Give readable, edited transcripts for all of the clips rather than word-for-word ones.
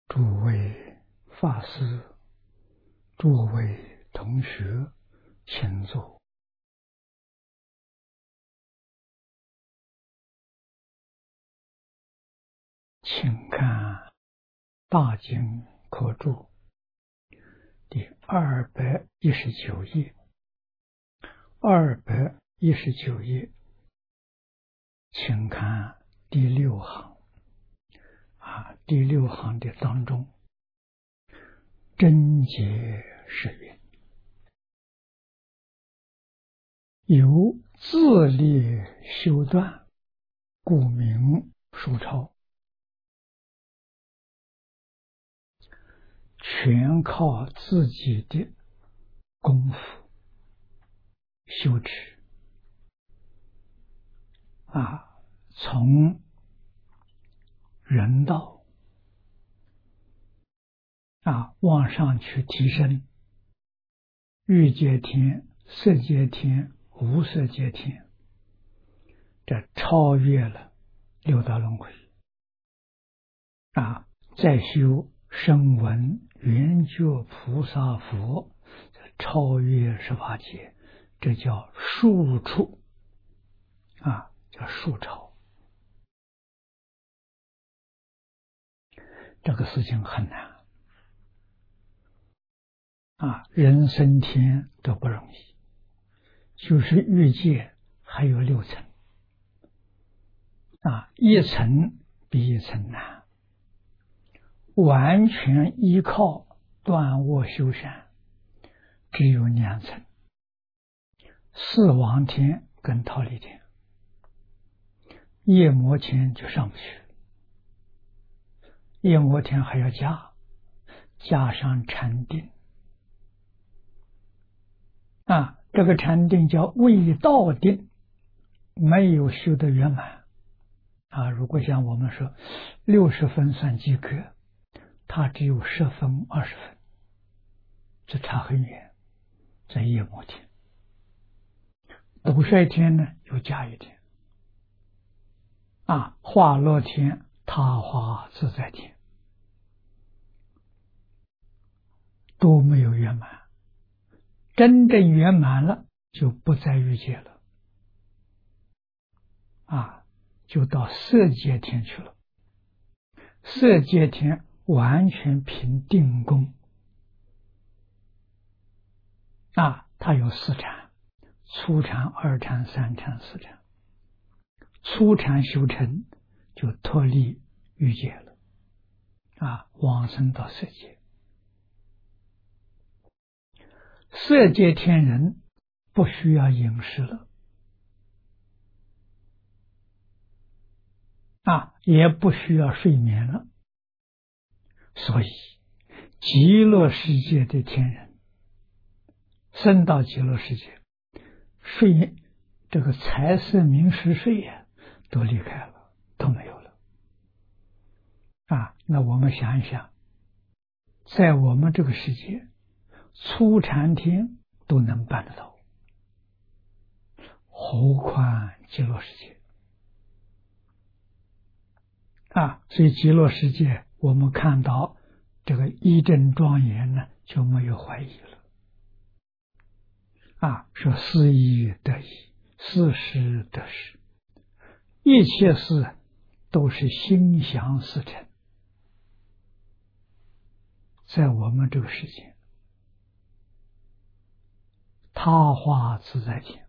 诸位法师、诸位同学，请坐。请看大经科注第219页，219页，请看第6行第6行的当中，真解是云：由自力修断，故名书抄。全靠自己的功夫修持从人道往上去提升，欲界天、色界天、无色界天，这超越了六道轮回再修声闻缘觉菩萨佛，超越18界，这叫数处叫数超。这个事情很难人升天都不容易，就是欲界还有6层一层比一层难，完全依靠断恶修善只有2层，四王天跟忉利天，夜摩天就上不去，夜摩天还要加上禅定这个禅定叫未道定，没有修得圆满如果像我们说60分算及格，它只有10分20分，这差很远。在夜摩天，斗率天呢又加一点化乐天、他化自在天都没有圆满，真正圆满了就不在欲界了就到色界天去了。色界天完全凭定功它有4禅：初禅、2禅、3禅、4禅。初禅修成就脱离欲界了往生到色界。色界天人不需要饮食了也不需要睡眠了，所以极乐世界的天人升到极乐世界，睡这个财色名食睡都离开了，都没有了那我们想一想，在我们这个世界初禅天都能办得到，何况极乐世界所以极乐世界我们看到这个一真庄严呢，就没有怀疑了说是义得义，是事得事，一切事都是心想事成。在我们这个世界，他化自在天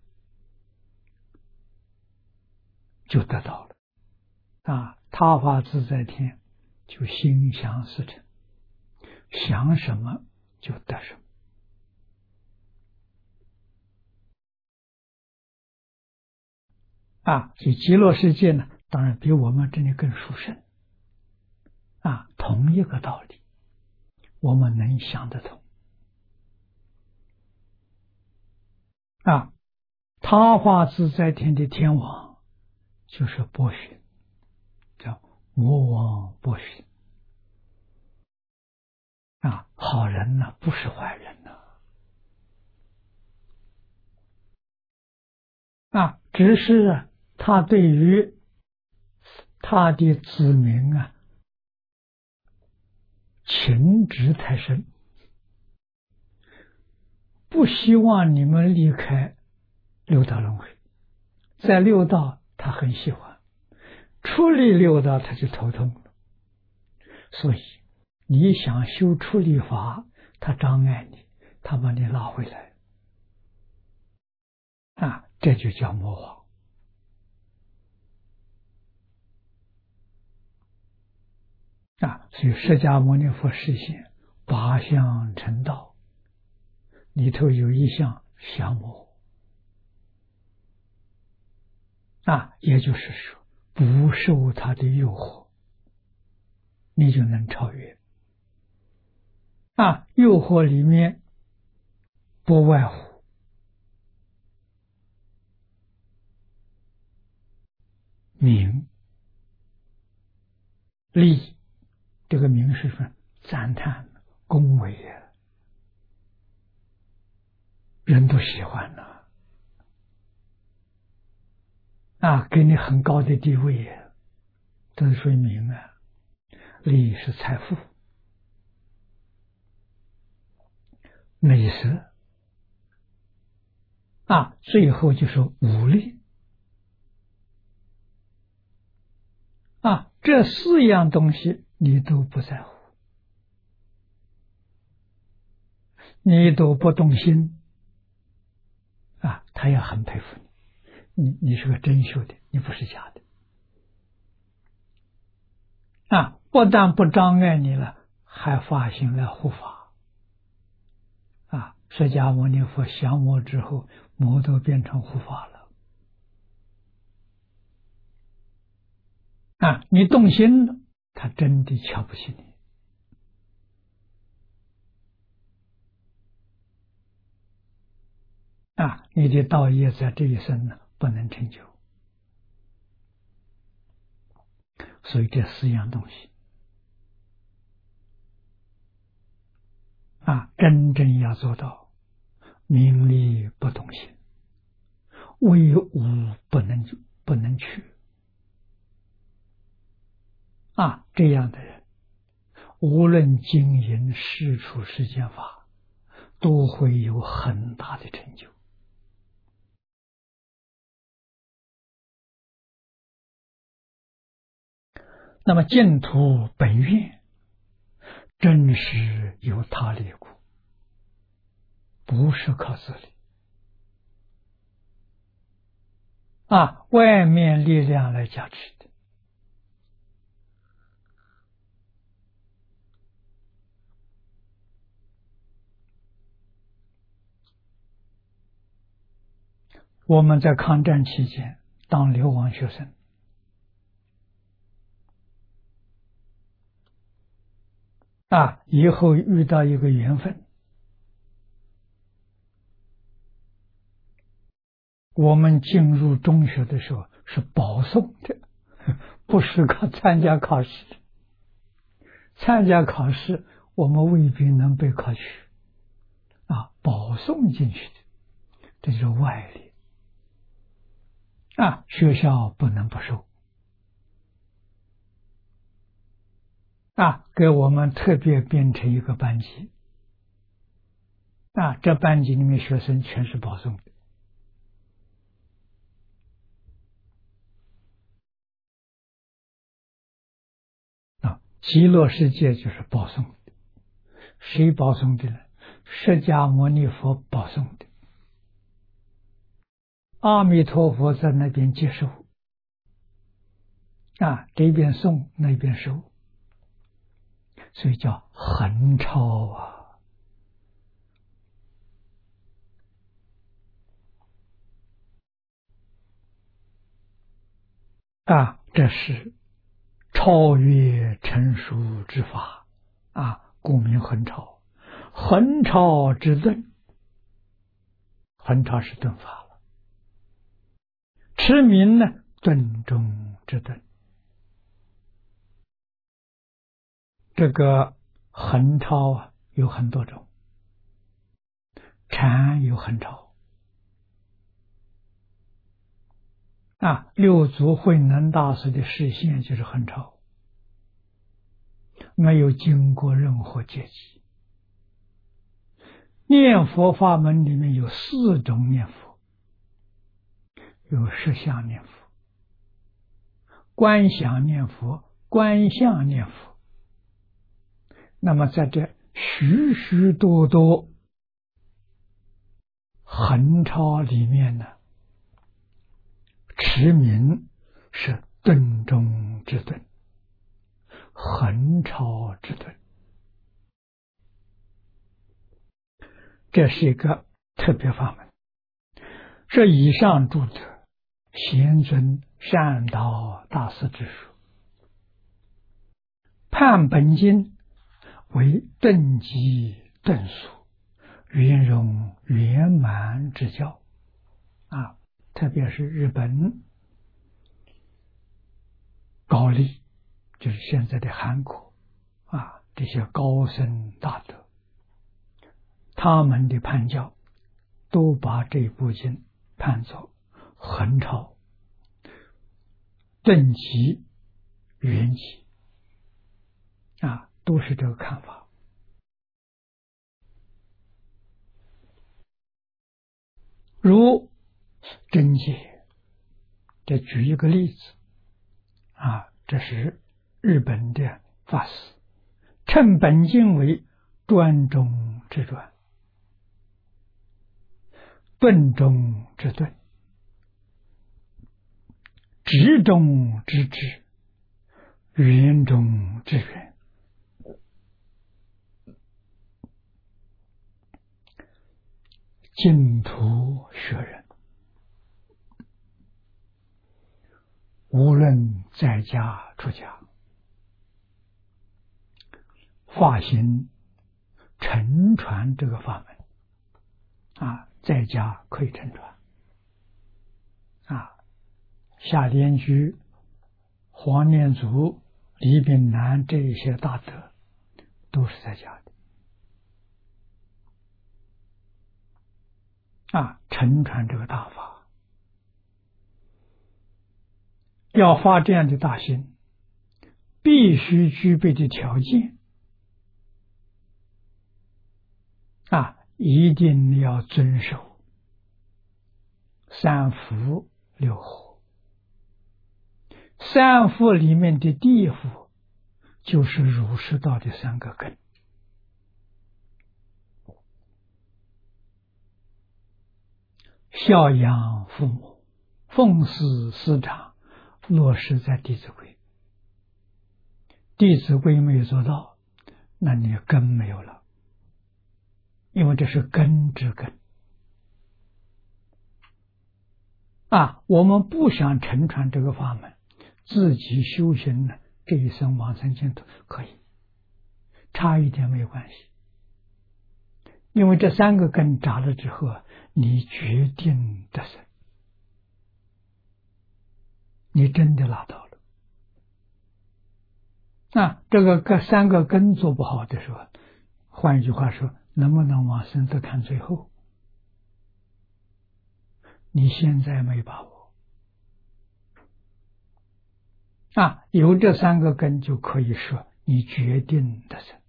就得到了他化自在天就心想事成，想什么就得什么所以极乐世界呢，当然比我们这里更殊胜同一个道理我们能想得通他化自在天的天王就是波旬，叫魔王波旬好人呢，不是坏人只是他对于他的子民情执太深，不希望你们离开六道轮回。在六道他很喜欢，出离六道他就头痛了。所以你想修出离法，他障碍你，他把你拉回来这就叫魔王所以释迦牟尼佛示现八相成道，里头有一项降魔也就是说不受他的诱惑，你就能超越诱惑里面不外乎名利，这个名是说赞叹恭维人都喜欢给你很高的地位都是属于名利是财富，美色最后就是武力这四样东西你都不在乎，你都不动心他也很佩服你是个真修的，你不是假的不但不障碍你了，还发心来护法释迦牟尼佛降魔之后，魔都变成护法了你动心了，他真的瞧不起你你的道业在这一生呢不能成就，所以这四样东西真正要做到名利不动心，为无不能去这样的人，无论经营世出世间法，都会有很大的成就。那么净土本愿真是有他力故，不是靠自力外面力量来加持的。我们在抗战期间当流亡学生以后遇到一个缘分，我们进入中学的时候是保送的，不是参加考试的。参加考试我们未必能被考取保送进去的，这就是外力学校不能不收给我们特别编成一个班级这班级里面学生全是保送的极乐世界就是保送的。谁保送的呢？释迦牟尼佛保送的，阿弥陀佛在那边接受这边送那边收，所以叫横超这是超越成熟之法故名横超。横超之顿，横超是顿法了，持名呢顿中之顿。这个横超有很多种，禅有横超六祖慧能大师的示现就是横超， 没有经过任何阶级。念佛法门里面有4种念佛，有实相念佛、观想念佛、观相念佛。那么在这许许多多横超里面呢，持名是顿中之顿，横超之顿。这是一个特别法门。这以上著者，贤尊善导大师之书，判本经为顿极顿俗、圆融圆满之教啊！特别是日本高丽，就是现在的韩国啊，这些高僧大德，他们的判教都把这部经判作横超、顿极、圆极啊，都是这个看法。如真解，这举一个例子啊，这是日本的法师称本经为专中之专，顿中之顿，直中之直，圆中之圆。净土学人，无论在家出家，发心承传这个法门啊，在家可以承传啊。夏莲居、黄念祖、李炳南这一些大德都是在家的啊，承传这个大法。要发这样的大心，必须具备的条件啊，一定要遵守三福六和。三福里面的第一福就是儒释道的3个根。孝养父母，奉事师长，落实在《弟子规》。《弟子规》没有做到，那你根没有了，因为这是根之根啊。我们不想承传这个法门，自己修行呢，这一生往生净土可以，差一点没有关系。因为这3个根扎了之后，你决定得生，你真的拿到了。那这个3个根做不好的时候，换一句话说，能不能往生都看最后。你现在没把握啊，有这3个根就可以说你决定得生。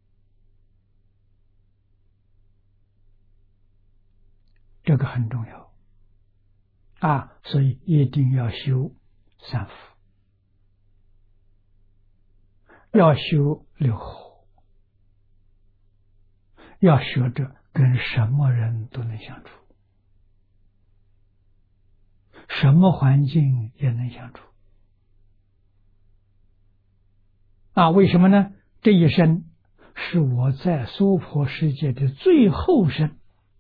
这个很重要啊，所以一定要修三福，要修六和，要学着跟什么人都能相处，什么环境也能相处啊？为什么呢？这一生是我在娑婆世界的最后生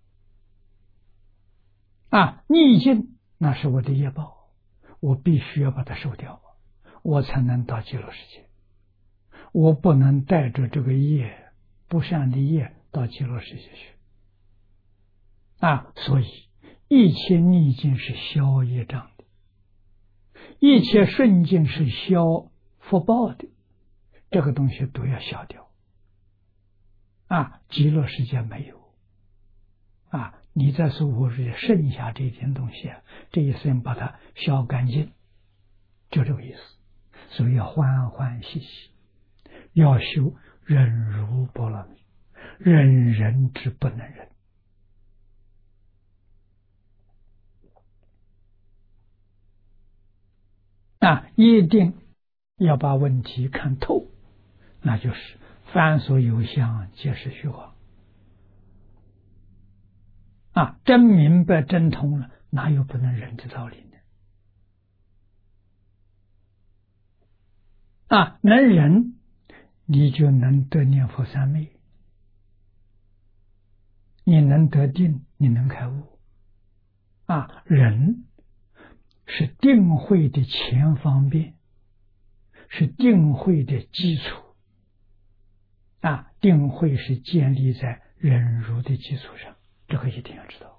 啊，逆境那是我的业报，我必须要把它收掉，我才能到极乐世界。我不能带着这个业，不善的业到极乐世界去啊！所以一切逆境是消业障的，一切顺境是消福报的，这个东西都要消掉啊！极乐世界没有啊！你在娑婆世界剩下这一点东西啊，这一生把它消干净，就这个意思。所以要欢欢喜喜， 要修忍辱波罗蜜，忍人之不能忍。一定要把问题看透，那就是凡所有相，皆是虚妄。真明白真通了，哪有不能忍的道理呢？能忍，你就能得念佛三昧，你能得定，你能开悟。忍是定慧的前方便，是定慧的基础。定慧是建立在忍辱的基础上，这个一定要知道。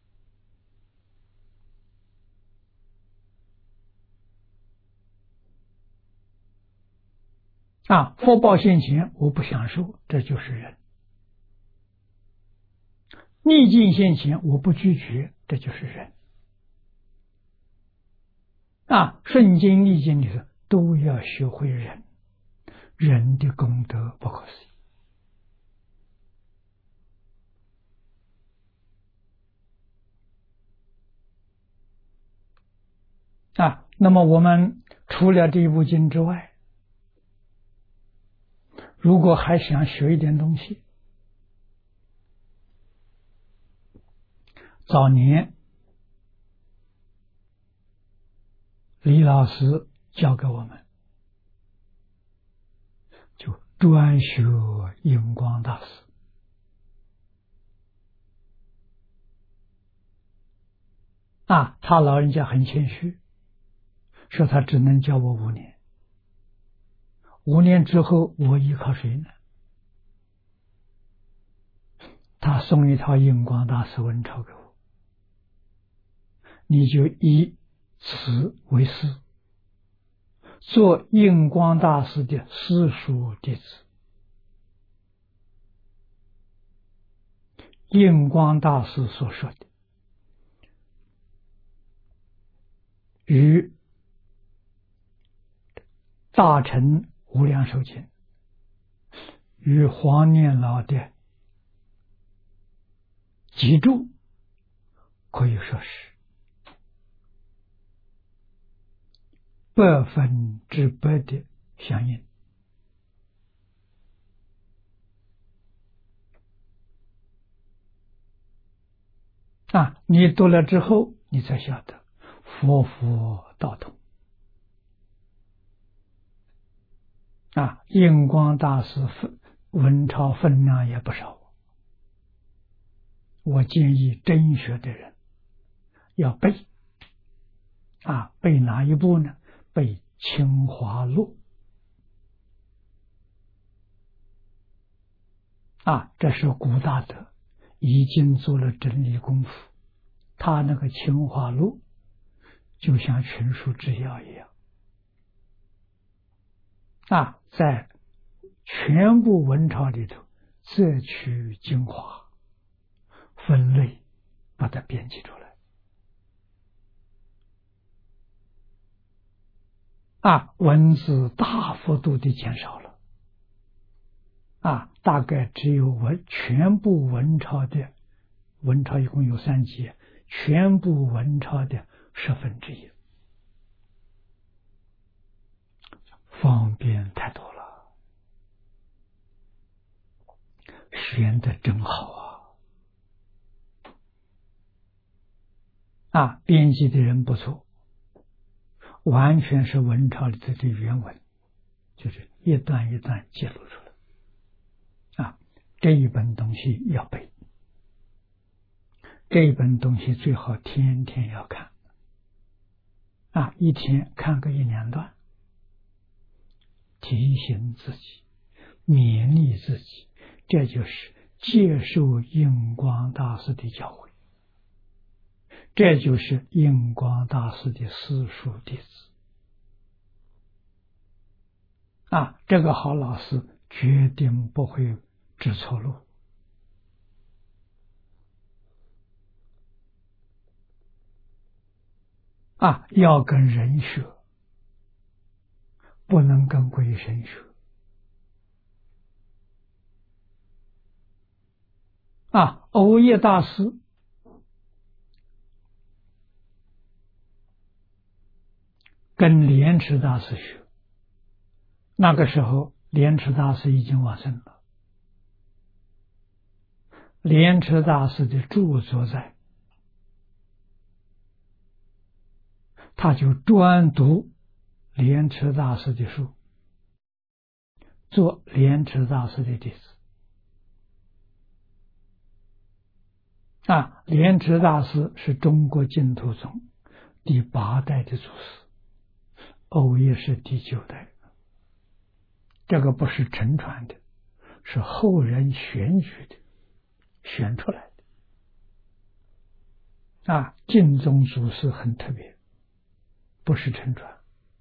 福报现前，我不享受，这就是忍；逆境现前，我不拒绝，这就是忍。顺境逆境里头都要学会忍，忍的功德不可思议。那么我们除了这一部经之外，如果还想学一点东西，早年李老师教给我们，就专学印光大师。他老人家很谦虚，说他只能教我5年，5年之后我依靠谁呢？他送一套印光大师文钞给我，你就以此为师，做印光大师的私塾弟子。印光大师所说的与大乘无量寿经，与黄念老的集注，可以说是100%的相应。你读了之后，你才晓得佛佛道同。印光大师文钞分量也不少，我建议真学的人要背。背哪一部呢？背清华录。这是古大德已经做了整理功夫，他那个清华录就像群书治要一样，在全部文钞里头摄取精华，分类，把它编辑出来。文字大幅度的减少了。大概只有全部文钞一共有3节，全部文钞的1/10，方便太多了，选得真好编辑的人不错，完全是文钞里头的原文，就是一段一段记录出来。这一本东西要背，这一本东西最好天天要看。一天看个1、2段，提醒自己，勉励自己，这就是接受印光大师的教诲，这就是印光大师的私塾弟子。这个好老师决定不会指错路。要跟人学，不能跟鬼神学。 藕益大师跟莲池大师学，那个时候莲池大师已经往生了。莲池大师的著作在，他就专读莲池大师的书，做莲池大师的弟子。莲池大师是中国净土宗第8代的祖师，藕益是第9代。这个不是承传的，是后人选举的，选出来的。净宗祖师很特别，不是承传。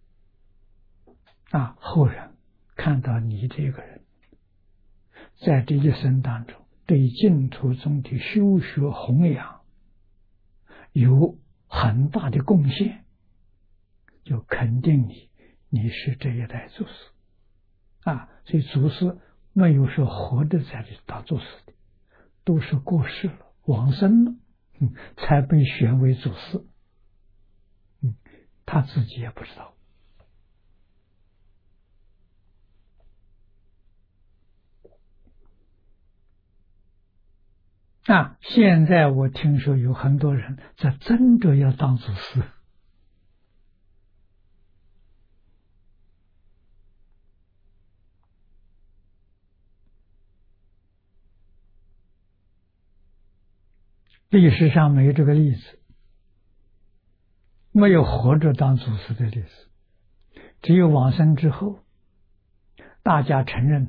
后人看到你这个人，在这一生当中对净土宗的修学弘扬有很大的贡献，就肯定你是这一代祖师。所以祖师没有说活着在这当祖师的，都是过世了、往生了，才被选为祖师。他自己也不知道。现在我听说有很多人在争着要当祖师。历史上没有这个例子，没有活着当祖师的例子，只有往生之后，大家承认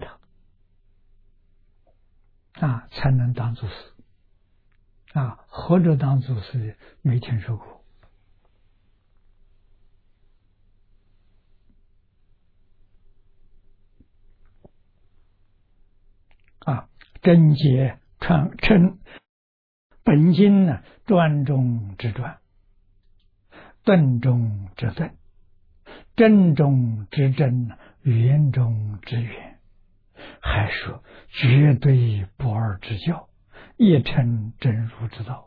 他，才能当祖师。活着当祖师的没听说过。真解称本经呢，专中之专，顿中之顿，真中之真，圆中之圆，还说绝对不二之教，也称真如之道。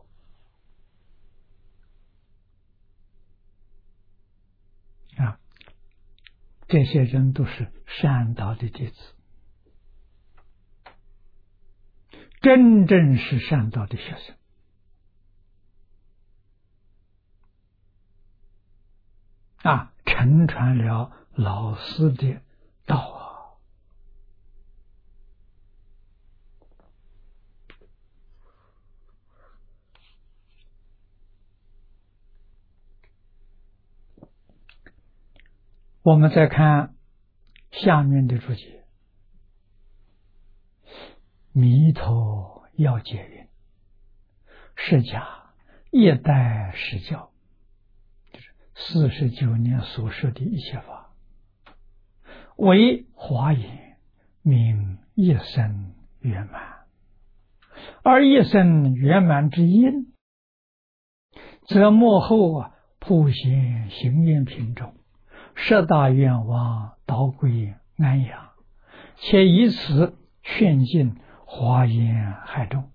这些人都是善导的弟子，真正是善导的学生。承传了老师的道。我们再看下面的注解，弥陀要解云：释迦一代实教，就是49年所说的一切法，为华严，名一生圆满。而一生圆满之因，则幕后普贤行愿品中10大愿望导归安养，且以此劝进华严海中。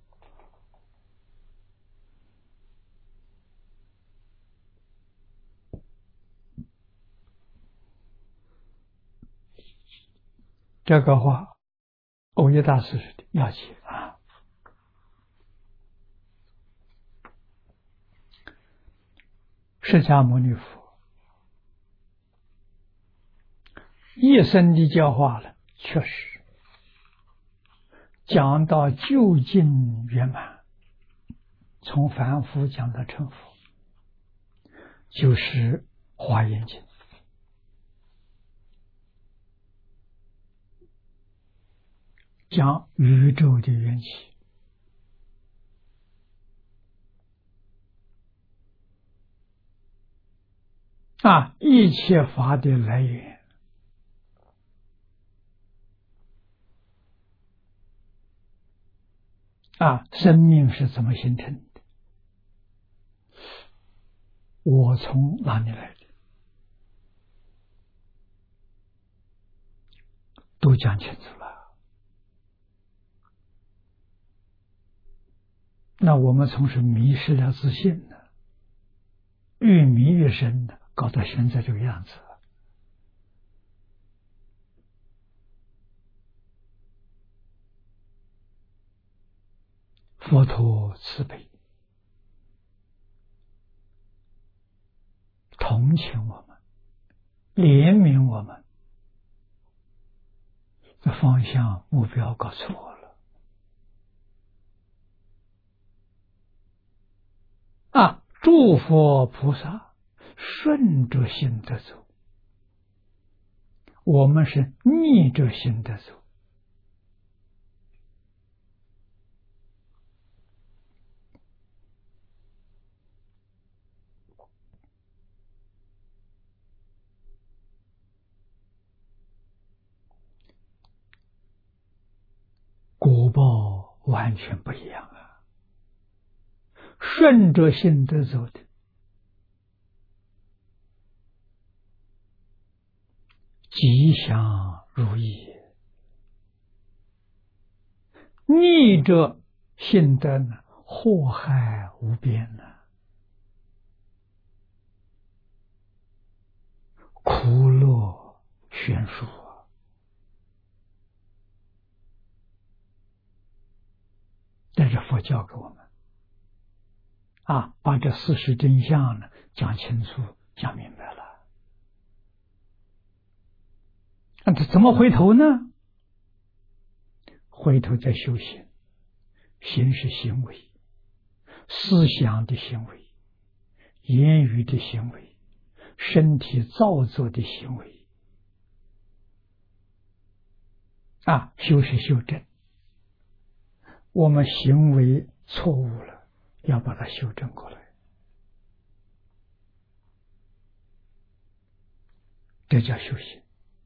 这个话藕益大师的要解释迦牟尼佛一生的教化了，确实讲到究竟圆满，从凡夫讲到成佛，就是华严经。讲宇宙的缘起，一切法的来源，生命是怎么形成的，我从哪里来的，都讲清楚了。 那我们从是迷失了自信呢，越迷越深的，搞到现在这个样子。佛陀慈悲，同情我们，怜悯我们，这方向目标搞错了啊！诸佛菩萨顺着心得走，我们是逆着心得走。果报完全不一样啊！顺着心得走的，吉祥如意；逆着心得呢，祸害无边呢，苦乐悬殊。这是佛教给我们啊，把这事实真相呢讲清楚、讲明白了。那这怎么回头呢？回头再修行，行是行为，思想的行为，言语的行为，身体造作的行为啊，修是修正。我们行为错误了，要把它修正过来，这叫修行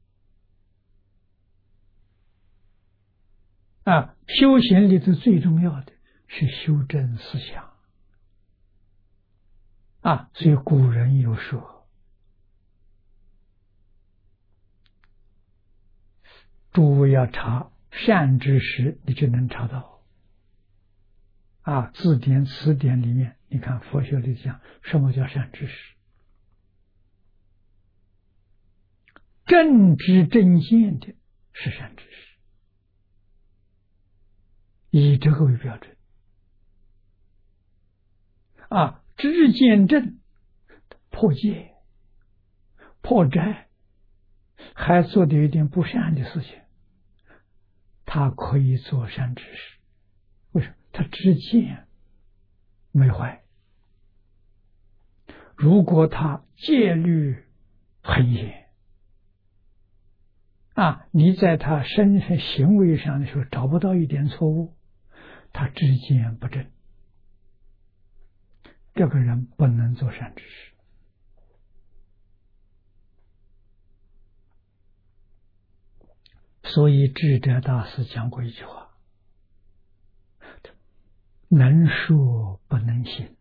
啊！修行里头最重要的是修正思想啊！所以古人有说：“诸位要查善知识，你就能查到。”啊，字典、词典里面，你看佛学里讲什么叫善知识？正知正见的是善知识，以这个为标准。啊，知见正，破戒、破斋，还做的有点不善的事情，他可以做善知识。为什么？他知见没坏。如果他戒律很严啊，你在他身上行为上的时候找不到一点错误，他知见不正，这个人不能做善知识。所以智者大师讲过一句话：能说不能行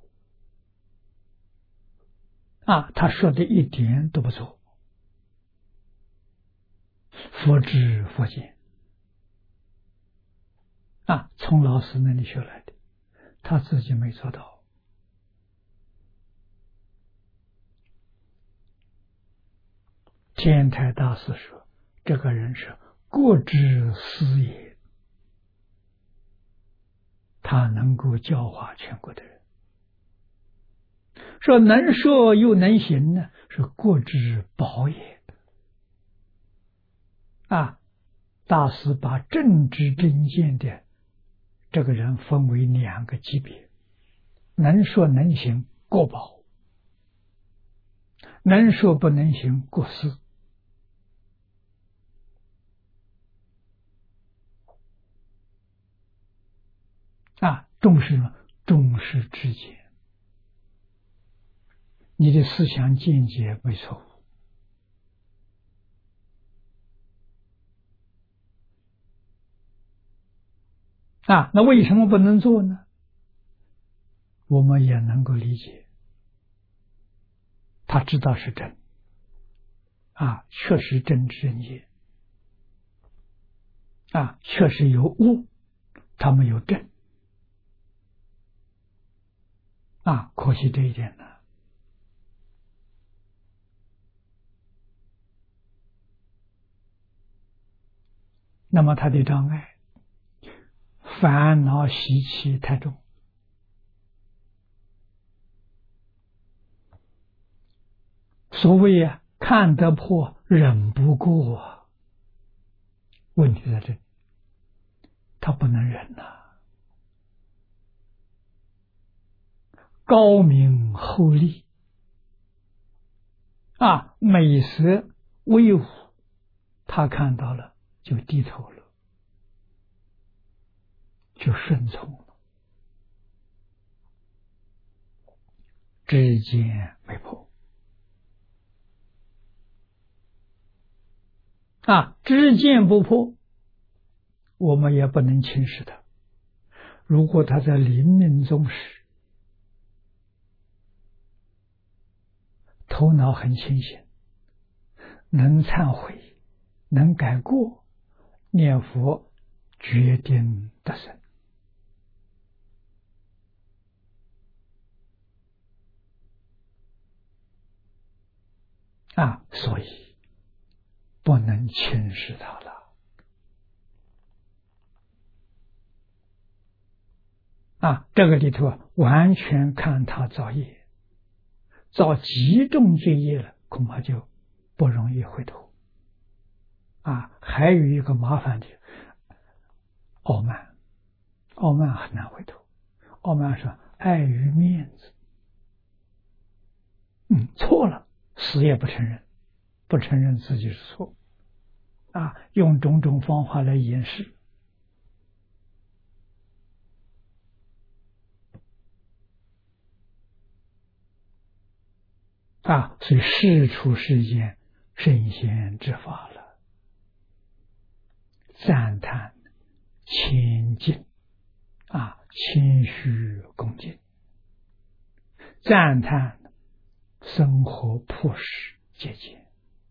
啊，他说的一点都不错。佛知佛见啊，从老师那里学来的，他自己没做到。天台大师说，这个人是过之思也，他能够教化全国的人。说能说又能行呢，是过之宝也啊。大师把正知正见的这个人分为两个级别：能说能行过宝，能说不能行过失啊。重视什么？重视知见，你的思想见解没错误啊。那为什么不能做呢？我们也能够理解，他知道是真啊，确实真知正见啊，确实有悟，他没有正可惜这一点呢。那么他的障碍，烦恼习气太重。所谓看得破，忍不过。问题在这里，他不能忍高明厚利美色威武，他看到了就低头了，就顺从了，知见没破知见不破，我们也不能轻视他。如果他在临命终时头脑很清醒，能忏悔，能改过，念佛决定得生所以不能轻视他了这个里头完全看他造业，造极重罪业了，恐怕就不容易回头还有一个麻烦的傲慢很难回头。傲慢说碍于面子，错了，死也不承认，不承认自己是错用种种方法来掩饰所以事出世间圣贤之法了，赞叹谦敬谦虚恭敬，赞叹生活朴实节俭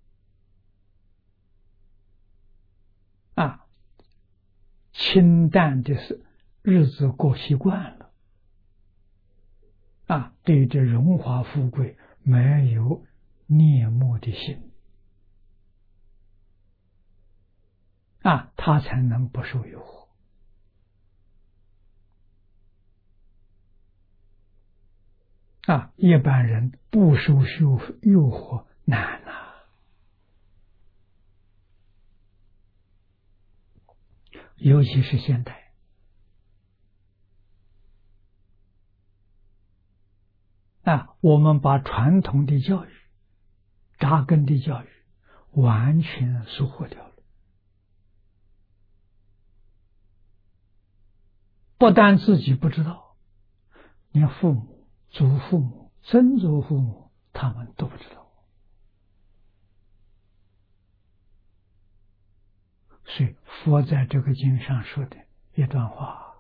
清淡的是日子过习惯了对这荣华富贵没有念慕的心他才能不受诱惑一般人不受诱惑难尤其是现代我们把传统的教育、扎根的教育完全疏忽掉了，不但自己不知道，连父母、祖父母、曾祖父母他们都不知道。所以佛在这个经上说的一段话，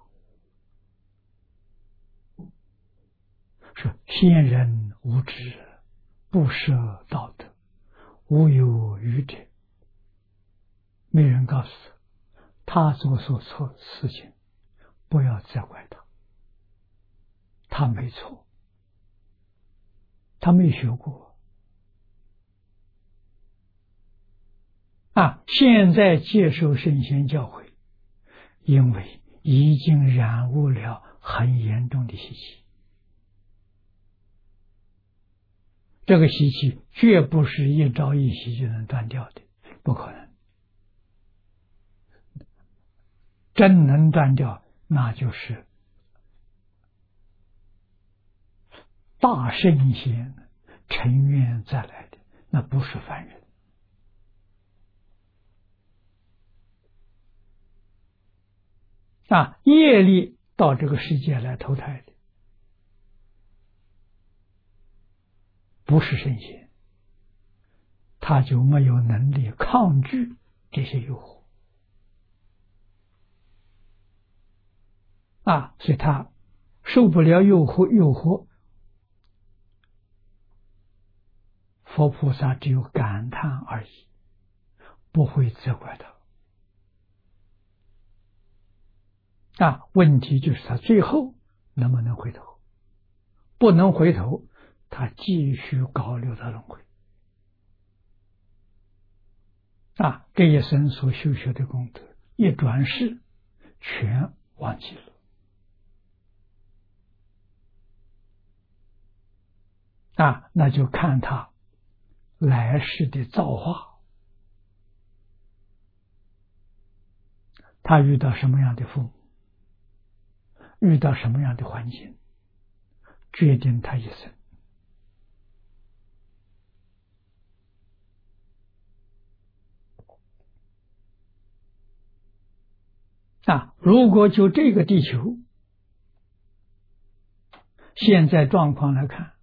说先人无知，不舍道德，无有余者。没人告诉他做错的事情，不要责怪他，他没错，他没学过现在接受圣贤教诲，因为已经染污了很严重的习气，这个习气绝不是一朝一夕就能断掉的，不可能。真能断掉，那就是大圣贤成愿再来的，那不是凡人业力到这个世界来投胎的，不是圣贤，他就没有能力抗拒这些诱惑所以他受不了诱惑，佛菩萨只有感叹而已，不会责怪他问题就是他最后能不能回头， 不能回头，他继续搞六道轮回。这一生所修学的功德，一转世全忘记了。那就看他来世的造化，他遇到什么样的父母，遇到什么样的环境，决定他一生。如果就这个地球现在状况来看，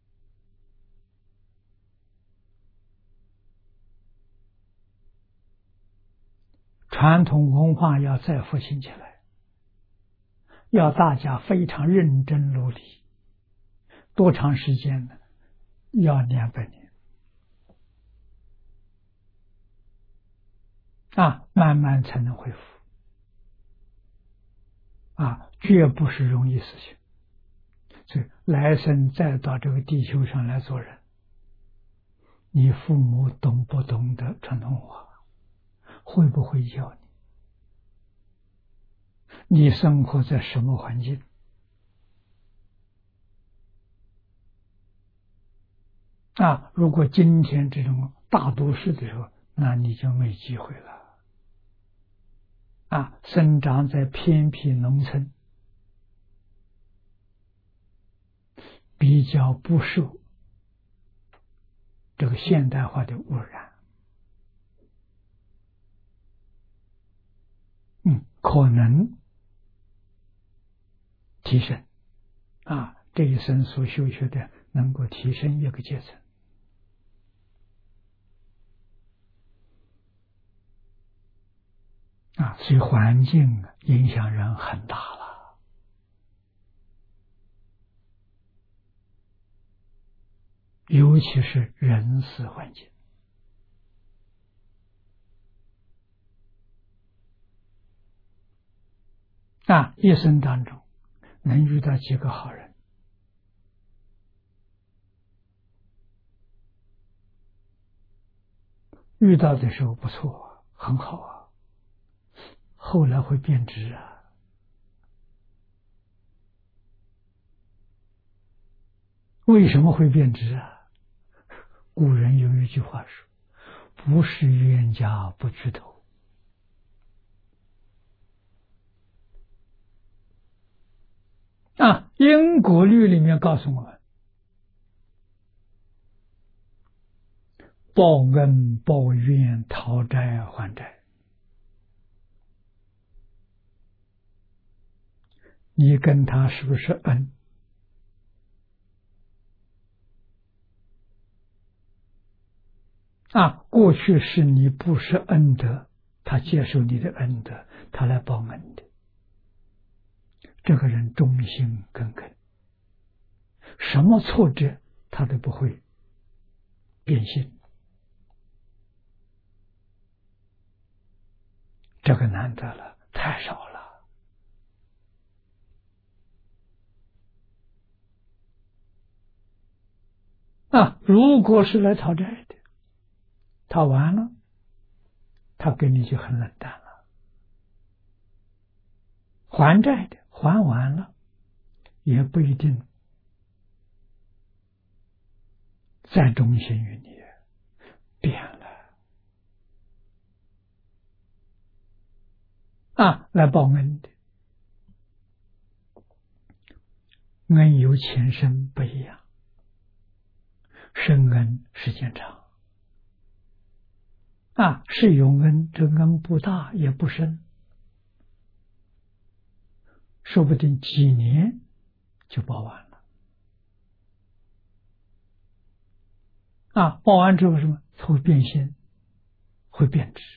传统文化要再复兴起来，要大家非常认真努力，多长时间呢？要200年。慢慢才能恢复。绝不是容易事情。所以来生再到这个地球上来做人，你父母懂不懂得传统话？会不会教你？你生活在什么环境？如果今天这种大都市的时候，那你就没机会了。生长在偏僻农村，比较不受这个现代化的污染，可能提升这一生所修学的能够提升一个阶层。所以环境影响人很大了。尤其是人事环境。一生当中能遇到几个好人，遇到的时候不错，很好后来会变质为什么会变质古人有一句话说：“不是冤家不聚头。”因果律里面告诉我们，报恩报怨，讨债还债。你跟他是不是恩？过去是你不是恩德，他接受你的恩德，他来报恩的。这个人忠心耿耿，什么挫折他都不会变心。这个难得了，太少了。如果是来讨债的，讨完了，他跟你就很冷淡了。还债的还完了，也不一定再忠心于你，变了。来报恩的，恩有前生不一样，生恩时间长。是有恩，这恩不大也不深，说不定几年就报完了。报完之后什么？会变心，会变质。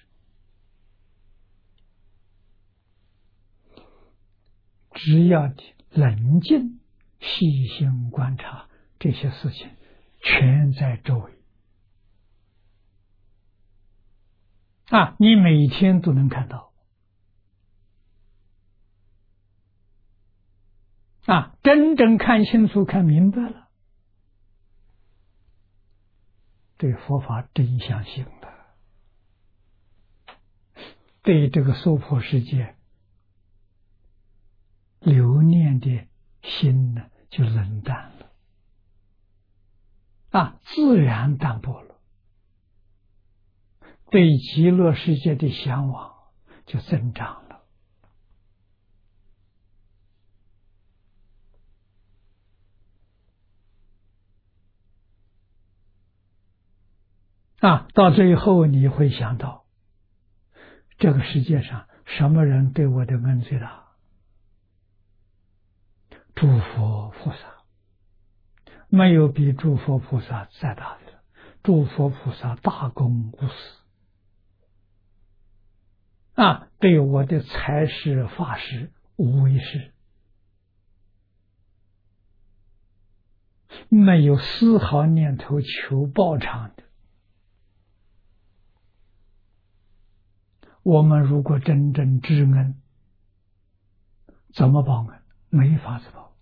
只要你冷静细心观察，这些事情全在周围。你每天都能看到。 真正看清楚、看明白了，对佛法真相信了，对这个娑婆世界留念的心呢，就冷淡了，自然淡薄了，对极乐世界的向往就增长了。到最后你会想到，这个世界上什么人对我的恩最大？诸佛菩萨，没有比诸佛菩萨再大的了。诸佛菩萨大公无私，对我的财施法施无为施，没有丝毫念头求报偿的。我们如果真正知恩，怎么报恩？没法子报，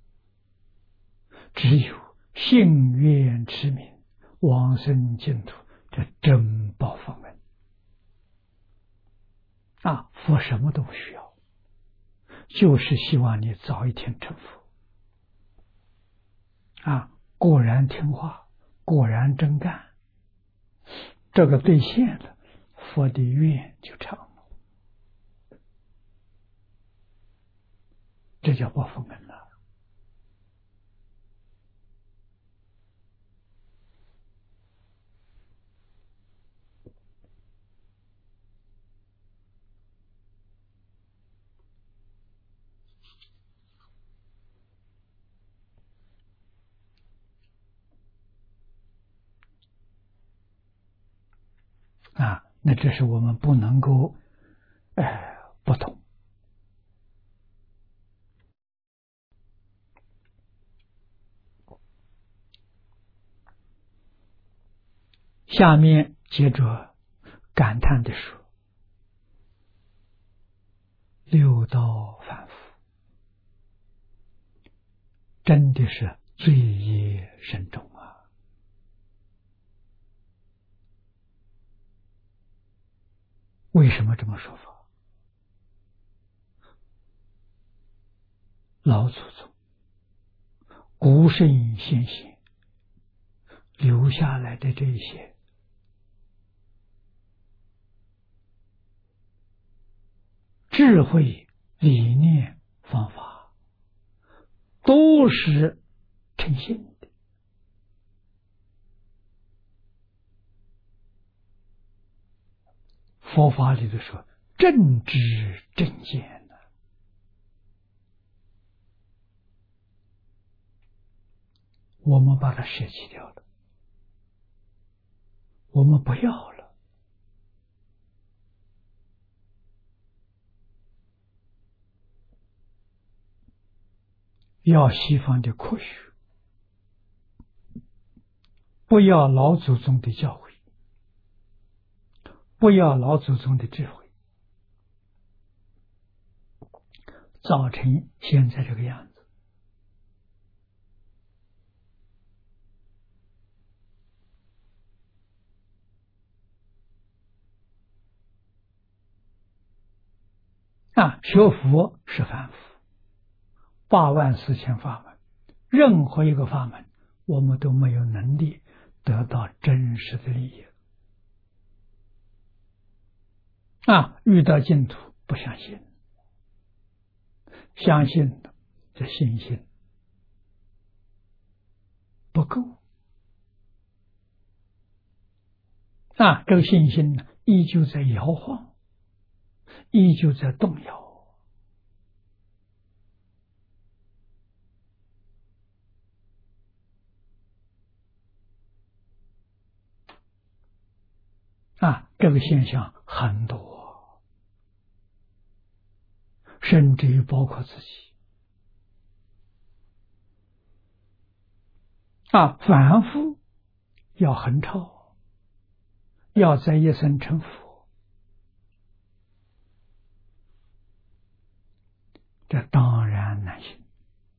只有信愿持名，往生净土，这真报佛恩。佛什么都不需要，就是希望你早一天成佛。果然听话，果然真干，这个兑现了，佛的愿就成了，这叫报佛恩了。那这是我们不能够不懂。下面接着感叹的说，六道反复真的是罪业深重啊！为什么这么说法？老祖宗古圣先贤留下来的这些智慧、理念、方法，都是诚信的。佛法里头说正知正见，我们把它舍弃掉了，我们不要了。要西方的科学，不要老祖宗的教诲，不要老祖宗的智慧，造成现在这个样子。学佛是凡夫84000法门，任何一个法门我们都没有能力得到真实的利益。遇到净土不相信，相信的这信心不够。这个信心呢，依旧在摇晃，依旧在动摇。这个现象很多，甚至于包括自己。凡夫要横超，要在一生成佛，这当然难行。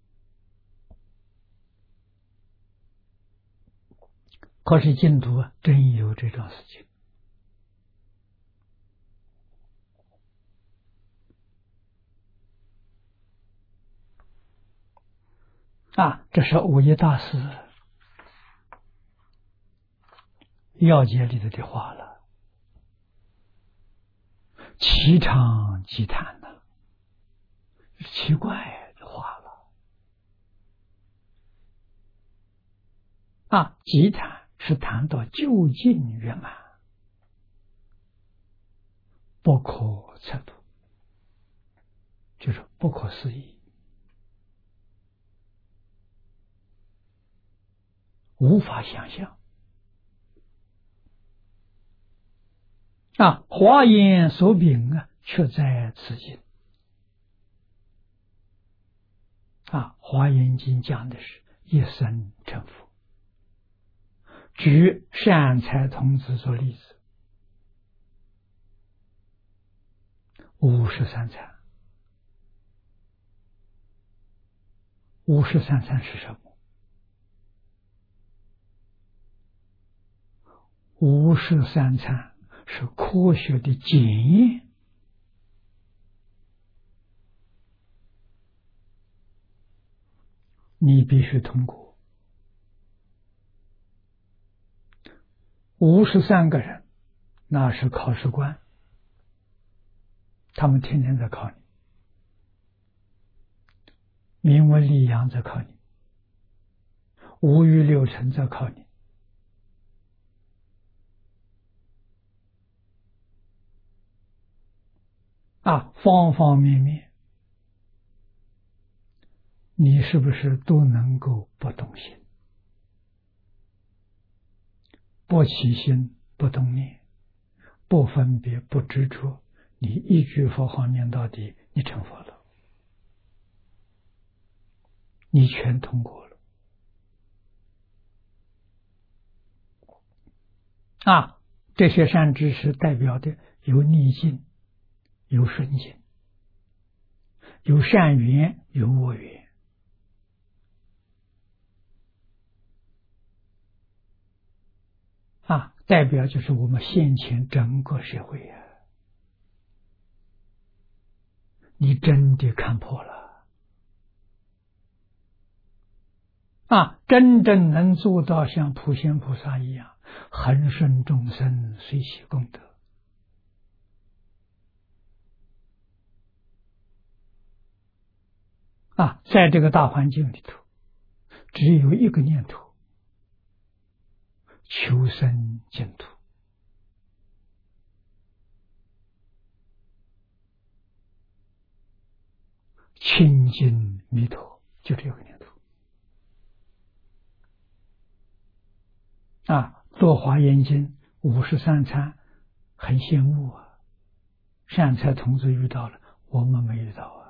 可是净土真有这种事情这是五一大师要解里头的话了，其常即谈呢，奇怪的话了即谈是谈到究竟圆满，不可测度，就是不可思议，无法想象华严所禀却在此经华严经讲的是一生成佛，举善财童子做例子，53禅。53禅是什么？53禅是科学的检验，你必须通过。53个人，那是考试官，他们天天在考你，名闻利养在考你，五欲六尘在考你，方方面面，你是不是都能够不动心，不起心，不动念，不分别，不执着，你一句佛号念到底，你成佛了，你全通过了这些善知识代表的有逆境，有顺境，有善缘，有恶缘代表就是我们现前整个社会你真的看破了真正能做到像普贤菩萨一样恒顺众生，随喜功德在这个大环境里头，只有一个念头，求生净土，亲近弥陀，就这个念头做华严经53禅很羡慕善财童子遇到了，我们没遇到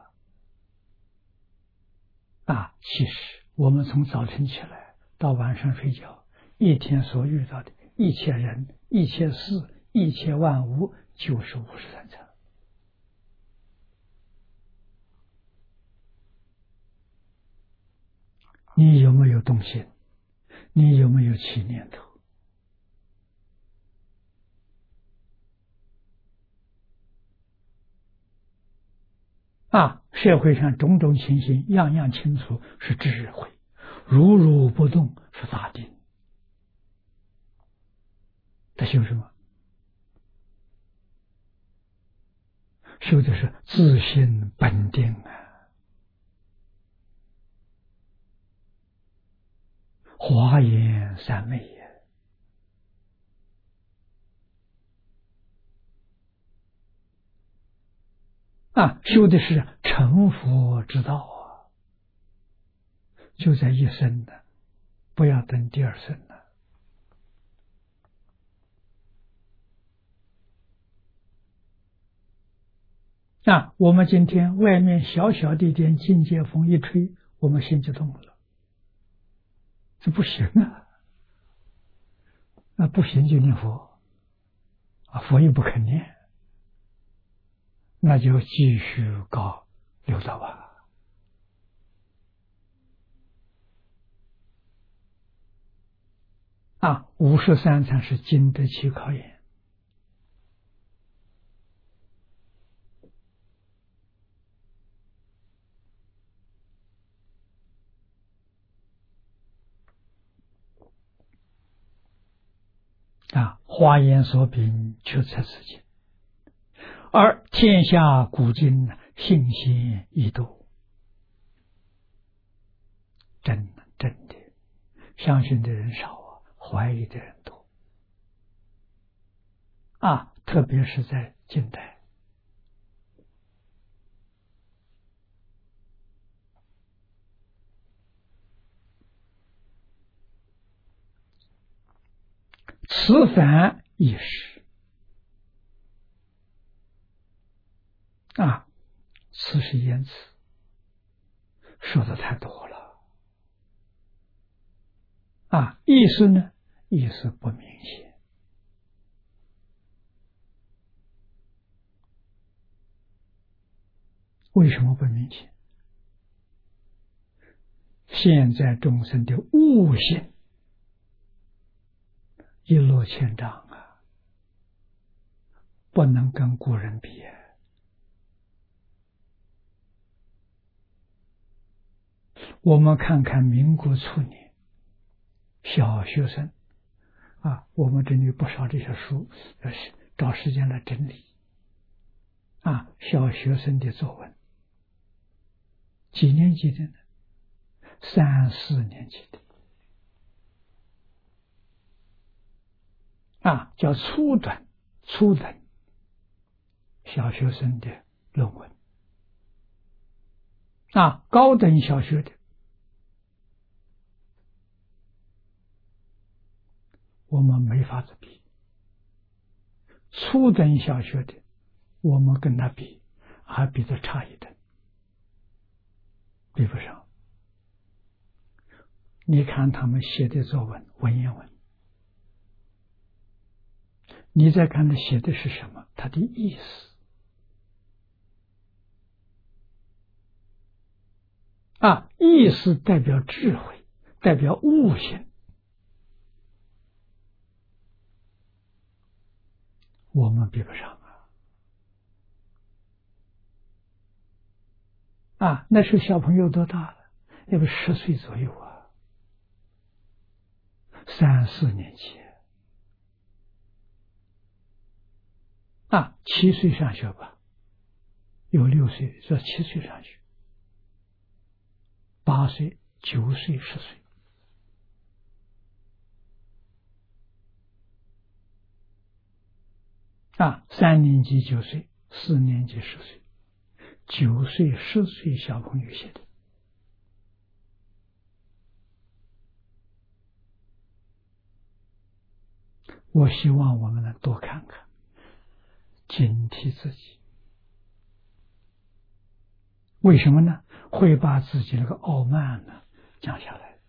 其实我们从早晨起来到晚上睡觉，一天所遇到的一切人、一切事、一切万物，就是53禅。你有没有动心？你有没有起念头？社会上种种情形，样样清楚是智慧，如如不动是大定。他修什么？修的是自性本定华严三昧修的是成佛之道就在一生的，不要等第二生了。我们今天外面小小的一点境界风一吹，我们心就动了，这不行不行就念佛佛又不肯念，那就继续搞六道 53禅是经得起考验。华严所秉，求测此经，而天下古今信心异多，真的，相信的人少怀疑的人多特别是在近代。此反亦是此是言辞，说的太多了意思呢？意思不明显。为什么不明显？现在众生的悟性一落千丈不能跟古人比。我们看看民国初年小学生我们这里不少这些书，找时间来整理小学生的作文，几年级的呢？3、4年级的叫初等小学生的论文高等小学的我们没法子比，初等小学的我们跟他比还比得差一等，比不上。你看他们写的作文文言文，你再看他写的是什么，他的意思意思代表智慧，代表悟性，我们比不上那时候小朋友多大了？要不10岁左右3、4年级7岁上学吧，有6岁说7岁上学，8岁、9岁、10岁3年级9岁，4年级10岁，9岁、10岁小朋友写的。我希望我们能多看看，警惕自己。为什么呢？会把自己那个傲慢呢降下来，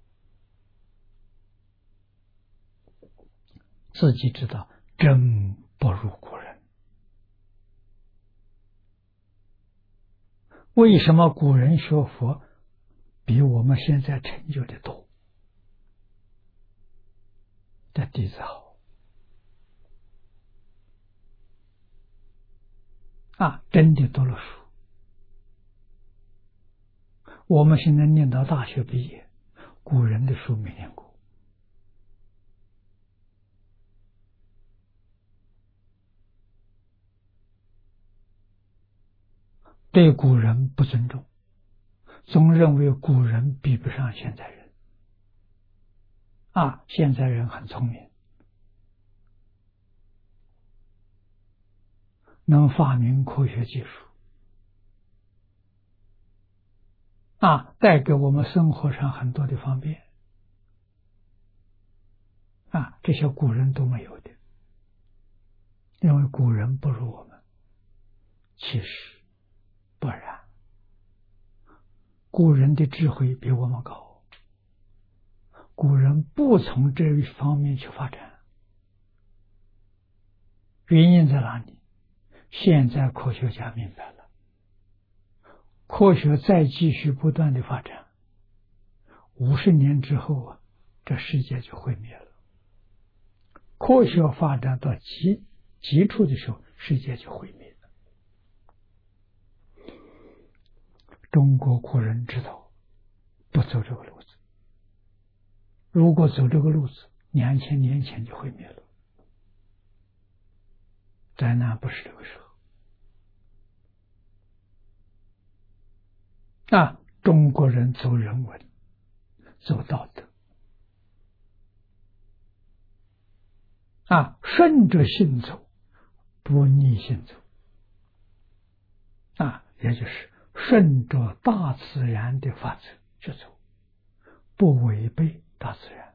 自己知道真不如古人。为什么古人学佛比我们现在成就的多？这弟子好真的读了书。我们现在念到大学毕业，古人的书没念过。对古人不尊重，总认为古人比不上现在人现在人很聪明，能发明科学技术带给我们生活上很多的方便这些古人都没有的，因为古人不如我们。其实不然，古人的智慧比我们高，古人不从这一方面去发展。原因在哪里？现在科学家明白了，科学再继续不断的发展，50年之后这世界就毁灭了。 科学发展到极处的时候，世界就毁灭了。中国古人知道不走这个路子，如果走这个路子，2000年前就毁灭了。灾难不是这个时候。中国人走人文，走道德。顺着性走，不逆性走。也就是顺着大自然的法则去走，不违背大自然。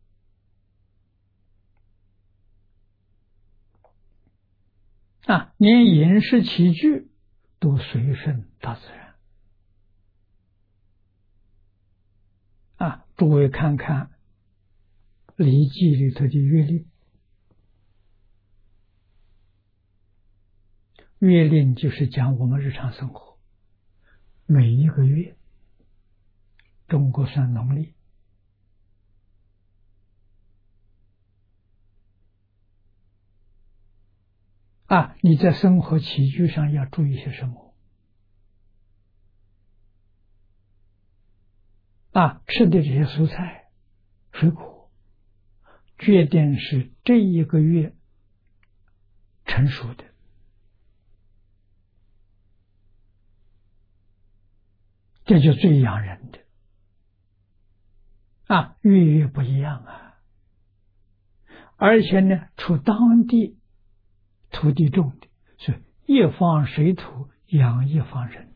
连饮食起居都随顺大自然。诸位看看《礼记》里头的月令，月令就是讲我们日常生活，每一个月，中国算农历，你在生活起居上要注意些什么？吃的这些蔬菜、水果，决定是这一个月成熟的。这就最养人的。月月不一样而且呢，出当地土地种的，所以一方水土养一方人，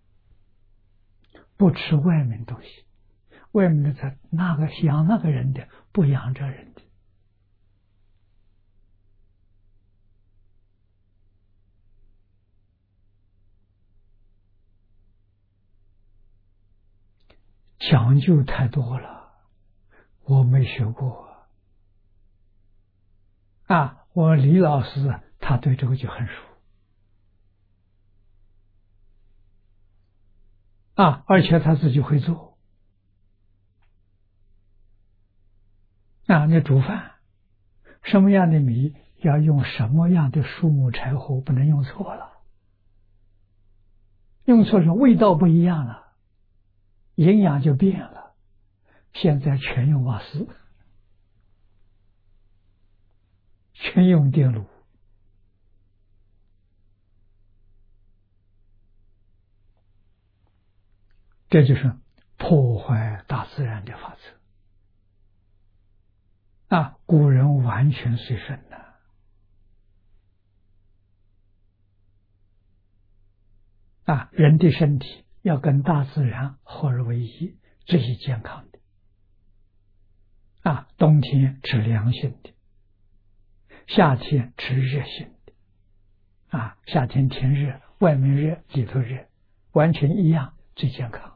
不吃外面东西。外面的他那个养那个人的，不养这人的。讲究太多了，我没学过。我李老师他对这个就很熟。而且他自己会做。你煮饭，什么样的米要用什么样的树木柴火，不能用错了。用错了味道不一样了，营养就变了。现在全用瓦斯，全用电炉。这就是破坏大自然的法则。古人完全随顺人的身体要跟大自然合而为一，这是健康的。冬天吃凉性的，夏天吃热性的。夏天天热，外面热，里头热，完全一样，最健康。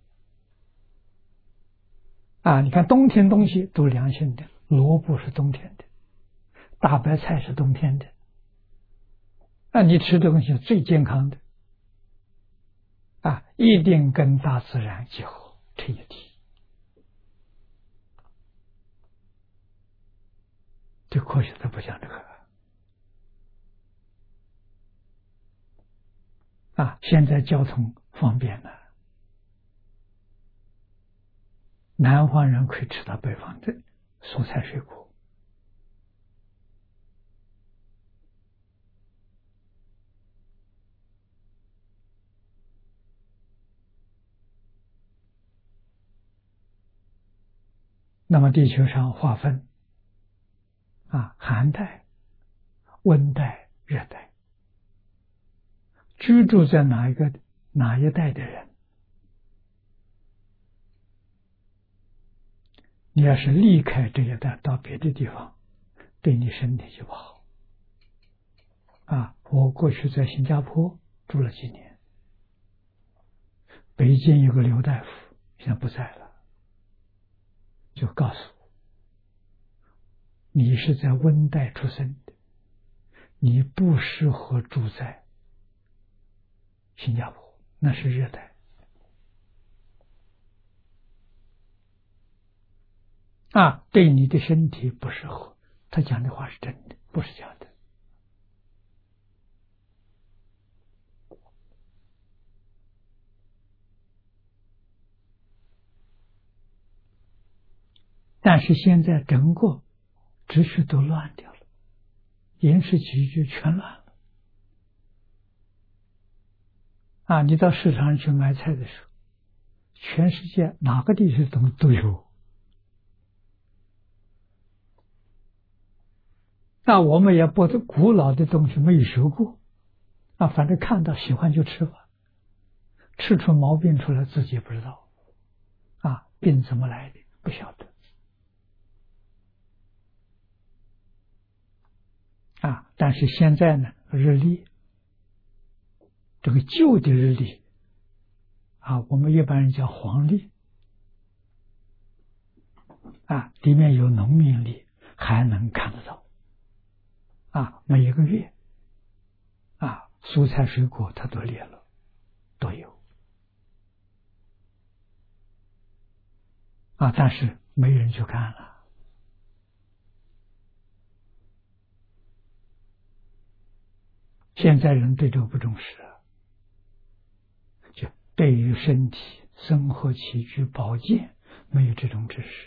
你看冬天东西都凉性的，萝卜是冬天的，大白菜是冬天的。你吃的东西最健康的。一定跟大自然结合成一体。这科学都不讲这个。现在交通方便了，南方人可以吃到北方的蔬菜水果。那么地球上划分寒带、温带、热带，居住在哪一带的人，你要是离开这一带到别的地方，对你身体就不好。我过去在新加坡住了几年，北京有个刘大夫，现在不在了，就告诉我，你是在温带出生的，你不适合住在新加坡，那是热带。对你的身体不适合， 他讲的话是真的，不是假的。但是现在整个秩序都乱掉了，饮食起居全乱了。你到市场去买菜的时候，全世界哪个地区都有。我们也不古老的东西没有学过，反正看到喜欢就吃吧，吃出毛病出来自己也不知道，病怎么来的不晓得。但是现在呢，日历这个旧的日历我们一般人叫黄历里面有农民历，还能看得到每一个月蔬菜水果它都列了，都有但是没人去看了。现在人对这个不重视，就对于身体生活起居保健没有这种知识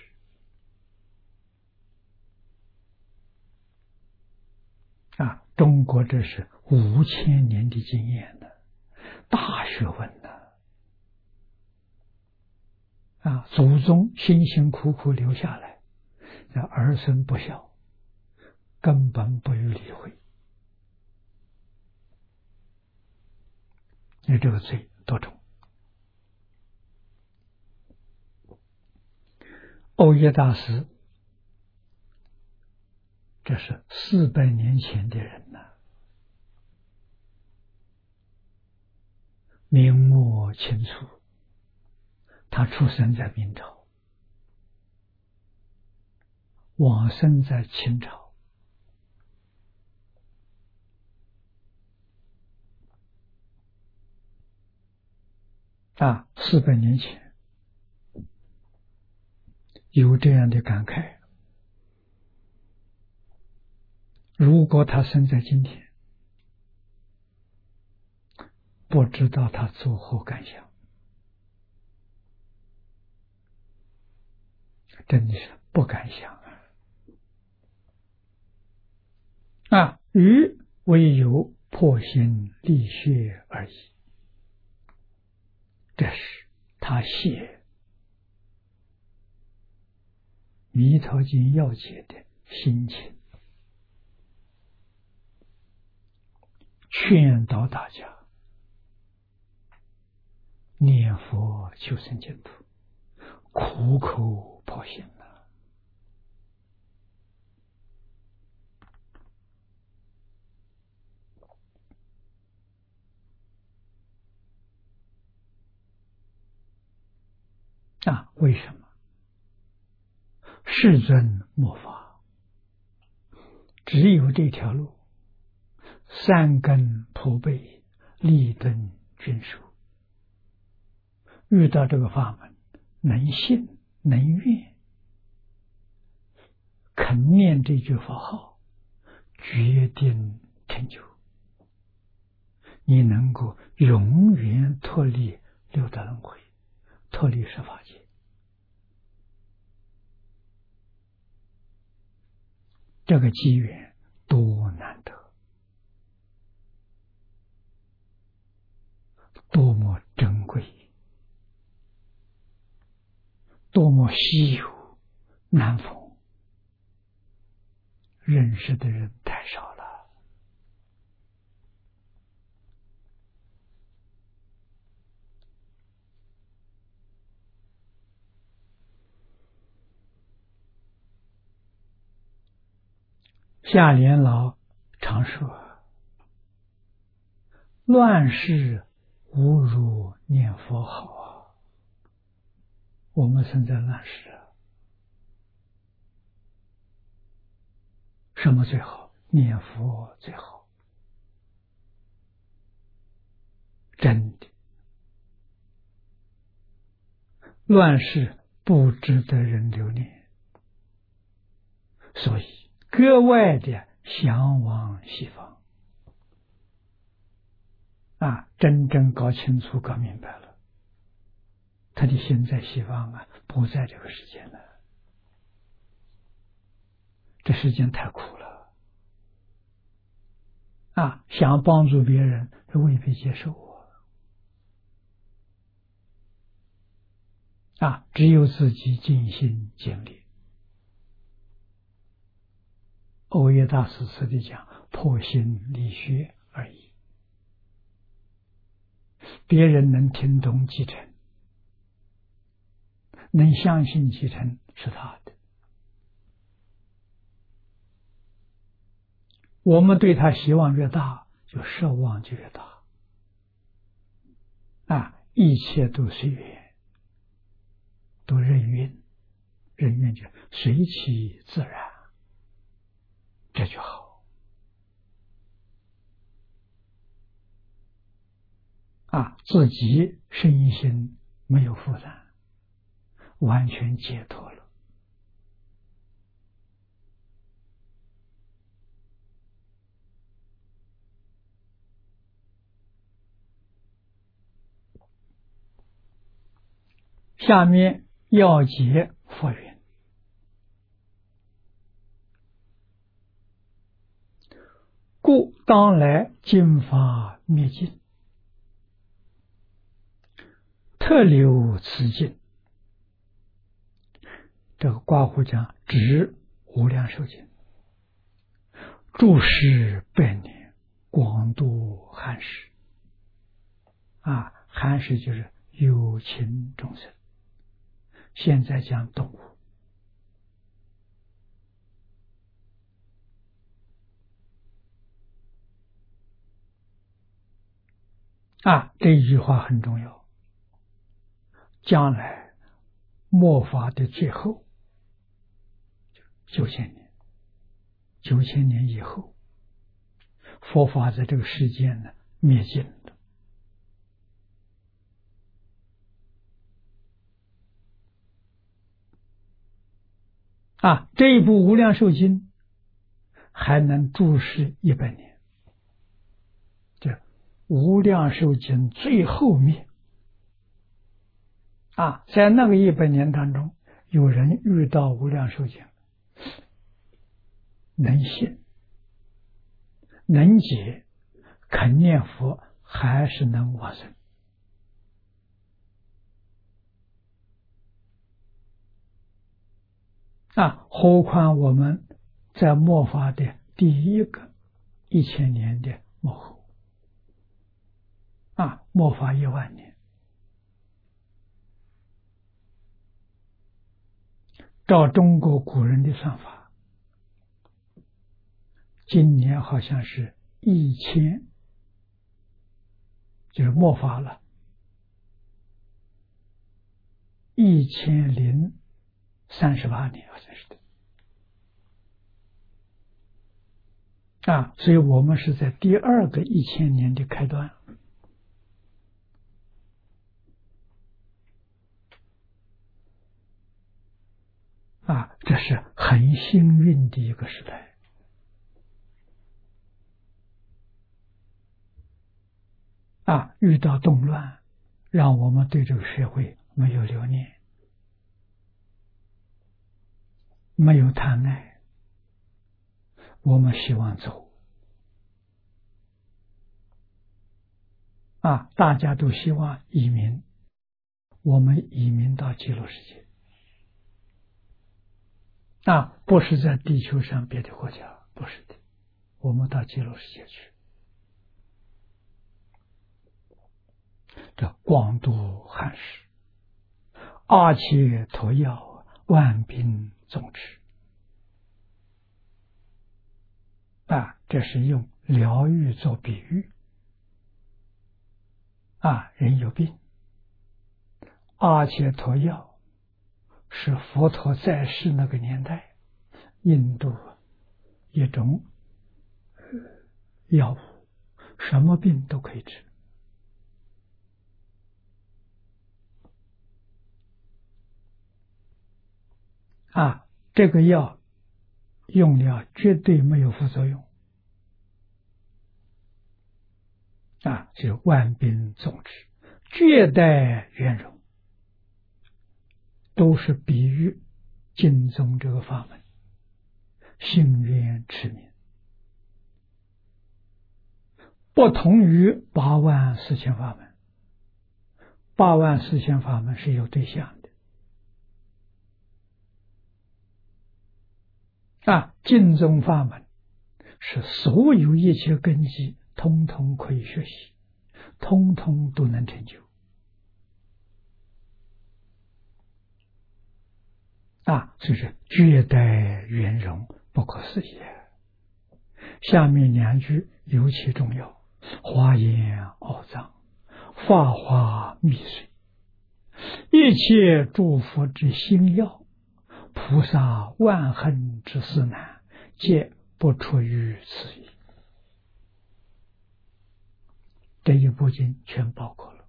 中国这是5000年的经验呢，大学问呢祖宗辛辛苦苦留下来，儿孙不孝，根本不予理会。你这个罪多重？欧耶大师，这是400年前的人呢，明末清初，他出生在明朝，往生在清朝。400年前有这样的感慨，如果他生在今天，不知道他作何感想。真的是不敢想愚为有破心沥血而已。这是他写《弥陀经要解》的心情，劝导大家念佛求生净土，苦口婆心为什么？世尊末法，只有这条路，三根普被，立顿均熟。遇到这个法门，能信能愿，肯念这句佛号，决定成就。你能够永远脱离六道轮回，脱离十法界。这个机缘多难得，多么珍贵，多么稀有难逢，认识的人太少了。夏莲老常说，乱世无如念佛好我们生在乱世什么最好？念佛最好。真的，乱世不值得人留恋，所以格外的向往西方。真正搞清楚、搞明白了，他的心在西方不在这个世间了。这世间太苦了想帮助别人，未必接受只有自己尽心尽力。欧耶大师此地讲，破心理学而已。别人能听懂继承，能相信继承是他的，我们对他希望越大，就奢望就越大一切都随缘，都任运，任运就随其自然，这就好自己身心没有负担，完全解脱了。下面要解佛云：故当来经法灭尽，特留此经。这个刮胡讲指无量寿经，住世100年，广度寒食寒食就是有情众生，现在讲动物这一句话很重要。将来末法的最后9000年，9000年以后，佛法在这个世间呢灭尽了这一部《无量寿经》还能住世100年。这《无量寿经》最后灭在那个100年当中，有人遇到《无量寿经》，能信能解，肯念佛，还是能往生何况我们在末法的第一个1000年的末后末法10000年，照中国古人的算法，今年好像是1000，就是末法了，1038年好像是的所以我们是在第二个1000年的开端这是很幸运的一个时代遇到动乱，让我们对这个社会没有留念，没有贪爱，我们希望走大家都希望移民，我们移民到极乐世界不是在地球上别的国家，不是的，我们到极乐世界去。这广度寒食，阿切陀药，万病总治这是用疗愈做比喻人有病，阿切陀药是佛陀在世那个年代印度一种药物，什么病都可以治这个药用了绝对没有副作用就是万病总治，绝代圆融，都是比喻经宗这个法门，心愿持名，不同于84000法门。84000法门是有对象的经宗法门是所有一切根基通通可以学习，通通都能成就所以是绝代圆融，不可思议。下面2句尤其重要：华严奥藏，法华密髓，一切诸佛之心要，菩萨万恨之事难，皆不出于此意。这一部经全包括了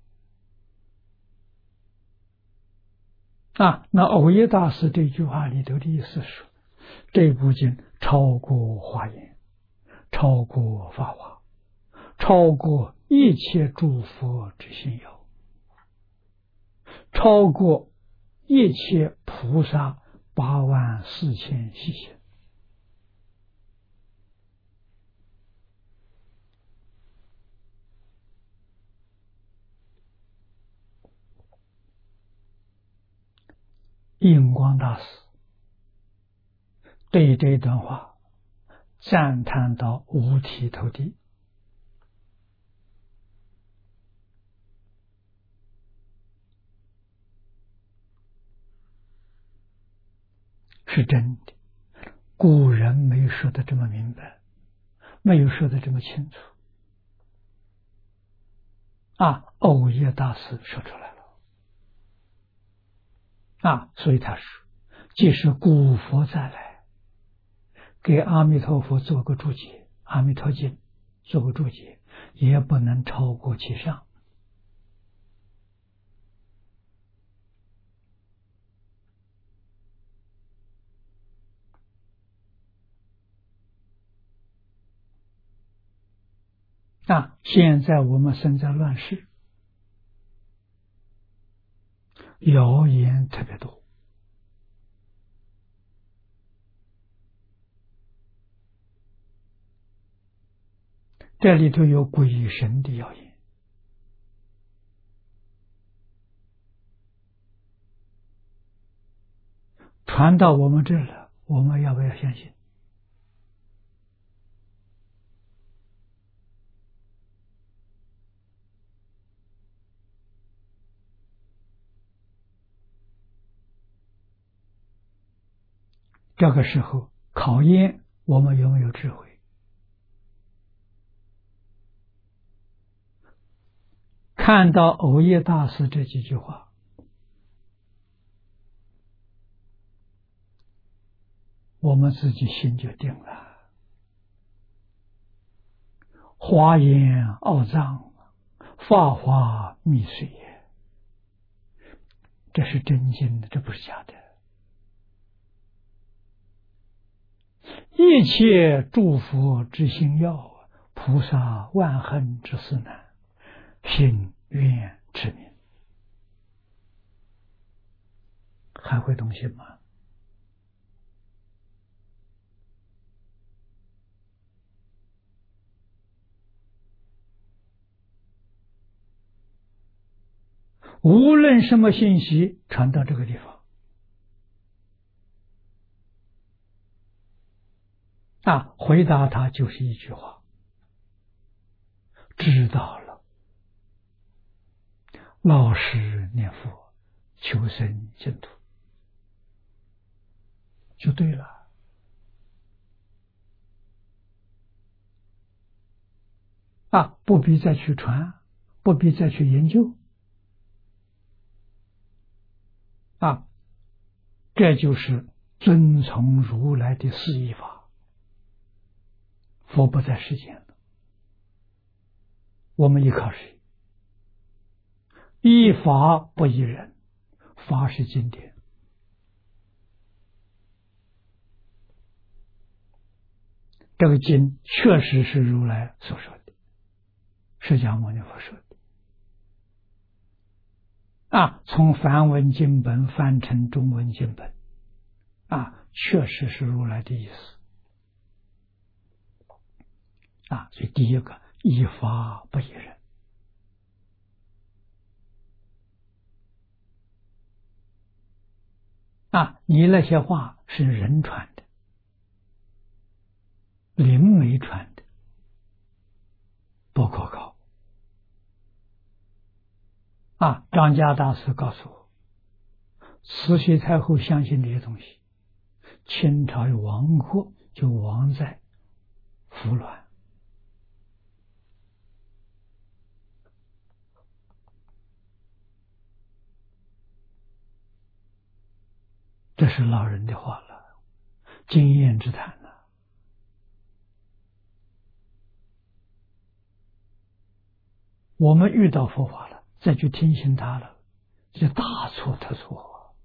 那藕益大师这句话里头的意思是，这部经超过华严，超过法华，超过一切诸佛之心要，超过一切菩萨84000细行。印光大师对这段话赞叹到五体投地，是真的。古人没有说的这么明白，没有说的这么清楚藕益大师说出来了所以他说，即使古佛再来给阿弥陀佛做个注解，阿弥陀经做个注解，也不能超过其上。现在我们生在乱世，谣言特别多，这里头有鬼神的谣言，传到我们这儿了，我们要不要相信？这个时候考验我们有没有智慧。看到藕益大师这几句话，我们自己心就定了。华严奥藏，法华密髓也，这是真经的，这不是假的。一切诸佛之心要，菩萨万恨之事难，心愿持名。还会动心吗？无论什么信息传到这个地方回答他就是一句话：知道了，老实念佛，求生净土，就对了。不必再去传，不必再去研究这就是遵从如来的四依法。佛不在世间了，我们依靠谁？依法不依人，法是经典。 这个经确实是如来所说的，释迦牟尼佛说的。从梵文经本翻成中文经本，确实是如来的意思。所以第一个，依法不依人。你那些话是人传的，灵媒传的，不可靠。张家大师告诉我，慈禧太后相信这些东西，清朝有亡国就亡在服卵。这是老人的话了，经验之谈了。我们遇到佛法了，再去听信他了，这大错特错。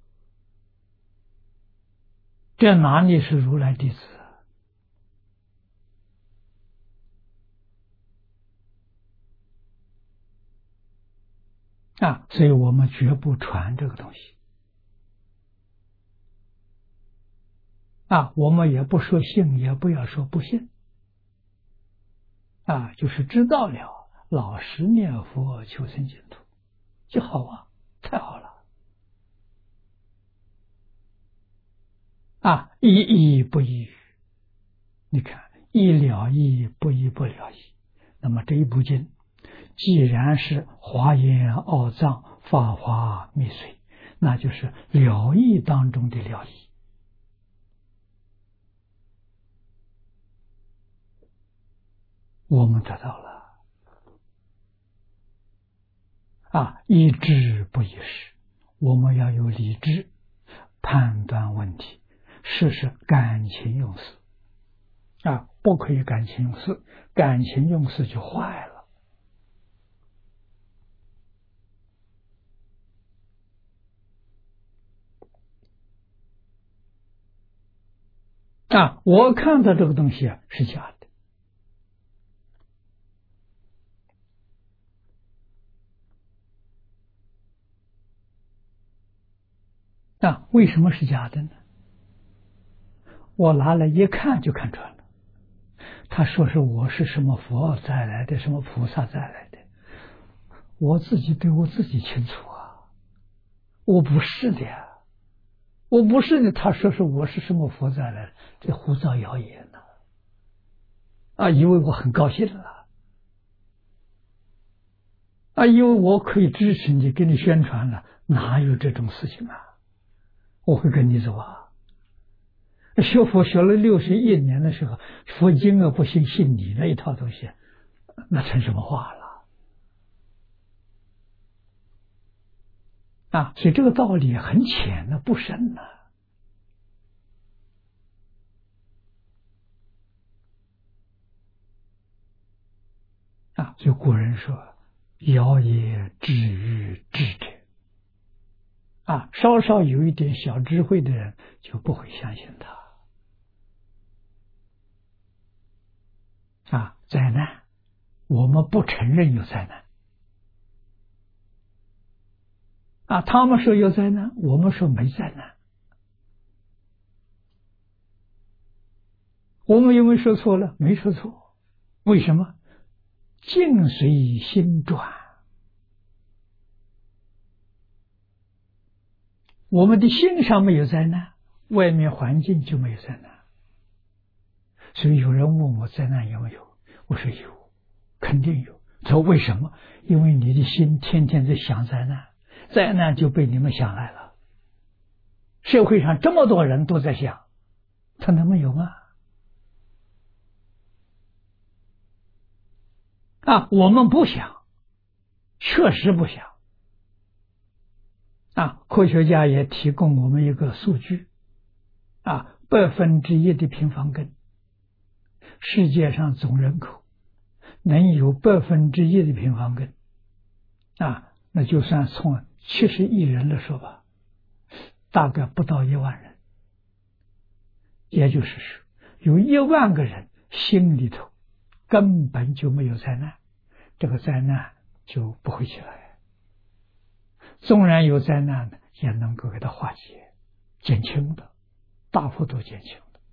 这哪里是如来弟子所以我们绝不传这个东西。我们也不说信，也不要说不信。就是知道了，老实念佛求生净土就好太好了。一义不一语，你看，一了义不一不了义。那么这一部经既然是华严奥藏法华密髓，那就是了义当中的了义。我们得到了依智不依事，我们要有理智判断问题，事感情用事不可以感情用事，感情用事就坏了。我看到这个东西是假的。为什么是假的呢？我拿来一看就看穿了。他说是我是什么佛再来的，什么菩萨再来的，我自己对我自己清楚我不是的我不是的。他说是我是什么佛再来的，这胡造谣言以为我很高兴了以为我可以支持你，给你宣传了，哪有这种事情我会跟你走学佛学了61年的时候，佛经不信你那一套东西，那成什么话了所以这个道理很浅不深所以古人说，谣也止于智者稍稍有一点小智慧的人就不会相信他灾难我们不承认有灾难他们说有灾难，我们说没灾难。我们有没有说错了？没说错。为什么？境随心转。我们的心上没有灾难，外面环境就没有灾难。所以有人问我灾难有没有，我说有，肯定有。他说为什么？因为你的心天天在想灾难，灾难就被你们想来了。社会上这么多人都在想，他能没有吗？我们不想，确实不想。科学家也提供我们一个数据1%的平方根，世界上总人口能有1%的平方根那就算从70亿人来说吧，大概不到1万人。也就是说，有1万个人心里头根本就没有灾难，这个灾难就不会起来。纵然有灾难呢，也能够给它化解、减轻的，大幅度减轻的。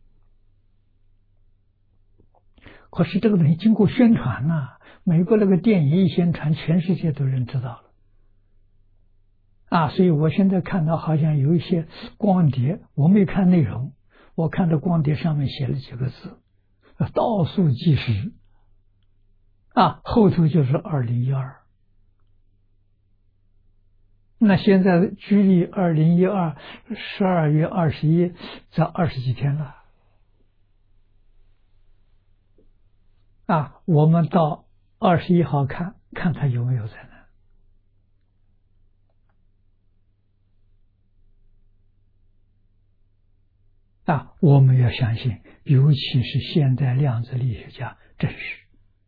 可是这个东西经过宣传呐，美国那个电影一宣传，全世界都人知道了。所以我现在看到好像有一些光碟，我没看内容，我看到光碟上面写了几个字，倒数计时，后头就是2012。那现在距离2012 12月21这20几天了。我们到21号看他有没有灾难。我们要相信，尤其是现代量子力学家证实，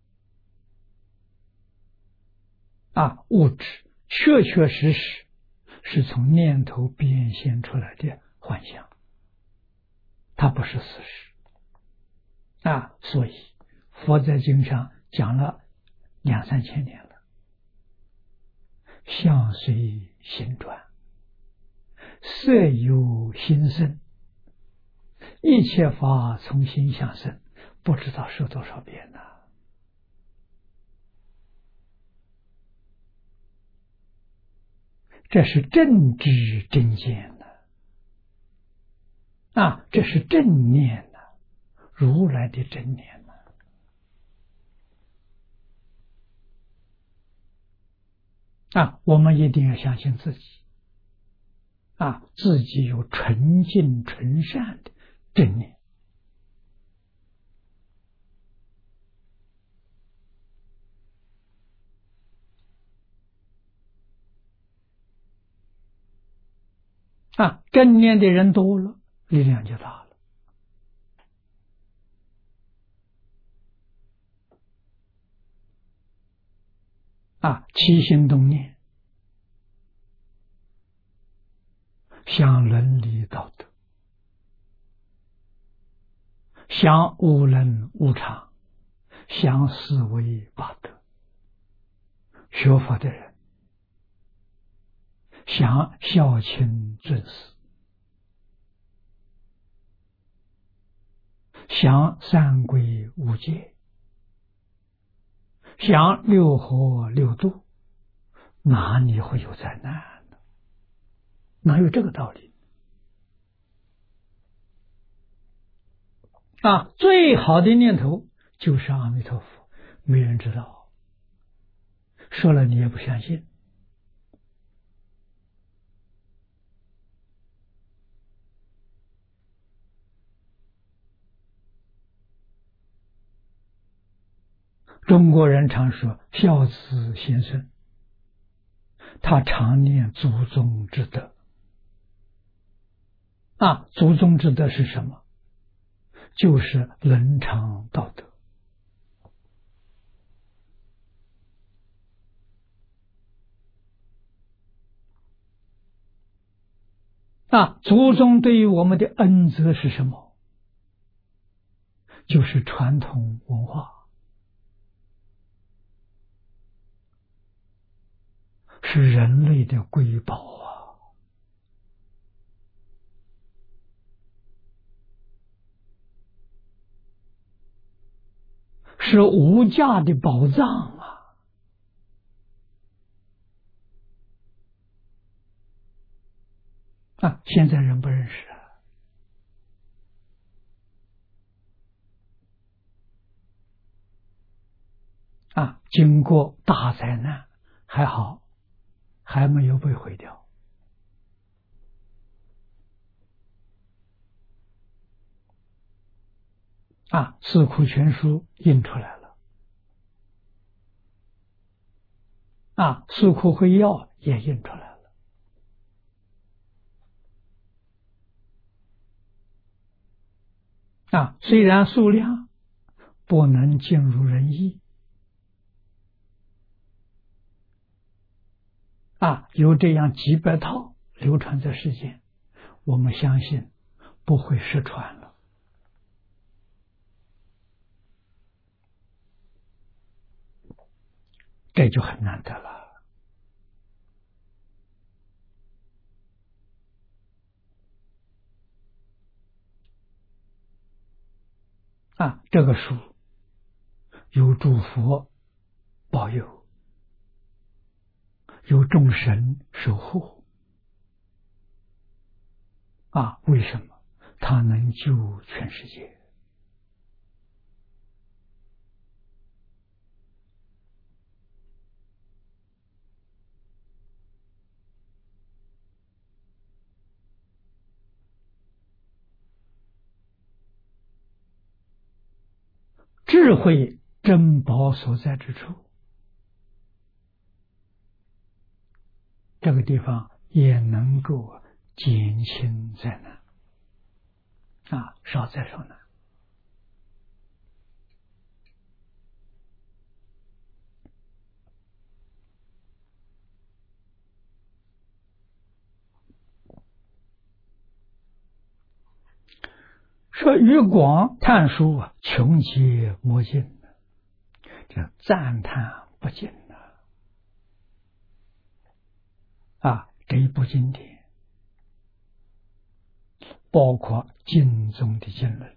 物质确确实实是从念头变现出来的幻象，它不是事实。所以佛在经上讲了2、3千年了，相随心转，色由心生，一切法从心想生，不知道说多少遍了。这是正知正见这是正念如来的正念我们一定要相信自己自己有纯净纯善的正念正念的人多了，力量就大了。起心动念想伦理道德，想无能无常，想思维八德。学佛的人想孝亲尊师，想三规五戒，想六合六度，哪里会有灾难呢？哪有这个道理最好的念头就是阿弥陀佛，没人知道，说了你也不相信。中国人常说孝子贤孙，他常念祖宗之德祖宗之德是什么？就是伦常道德祖宗对于我们的恩泽是什么？就是传统文化，是人类的瑰宝是无价的宝藏现在人不认识经过大灾难还好，还没有被毁掉四库全书印出来了四库会要也印出来了虽然数量不能尽如人意有这样几百套流传在世间，我们相信不会失传了这就很难得了。这个书有诸佛保佑，有众神守护。为什么？它能救全世界。智慧珍宝所在之处，这个地方也能够减轻灾难，少灾少难。说于广叹书穷极莫尽，这赞叹不尽这一部经典包括经中的经论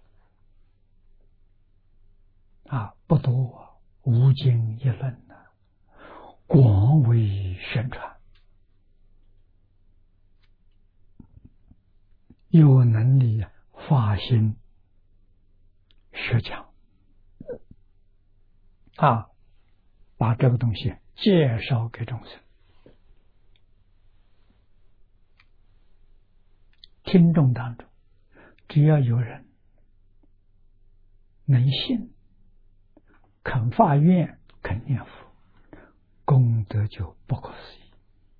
不多，无经一论广为宣传，有能力发心学讲把这个东西介绍给众生。听众当中，只要有人能信，肯发愿，肯念佛，功德就不可思议。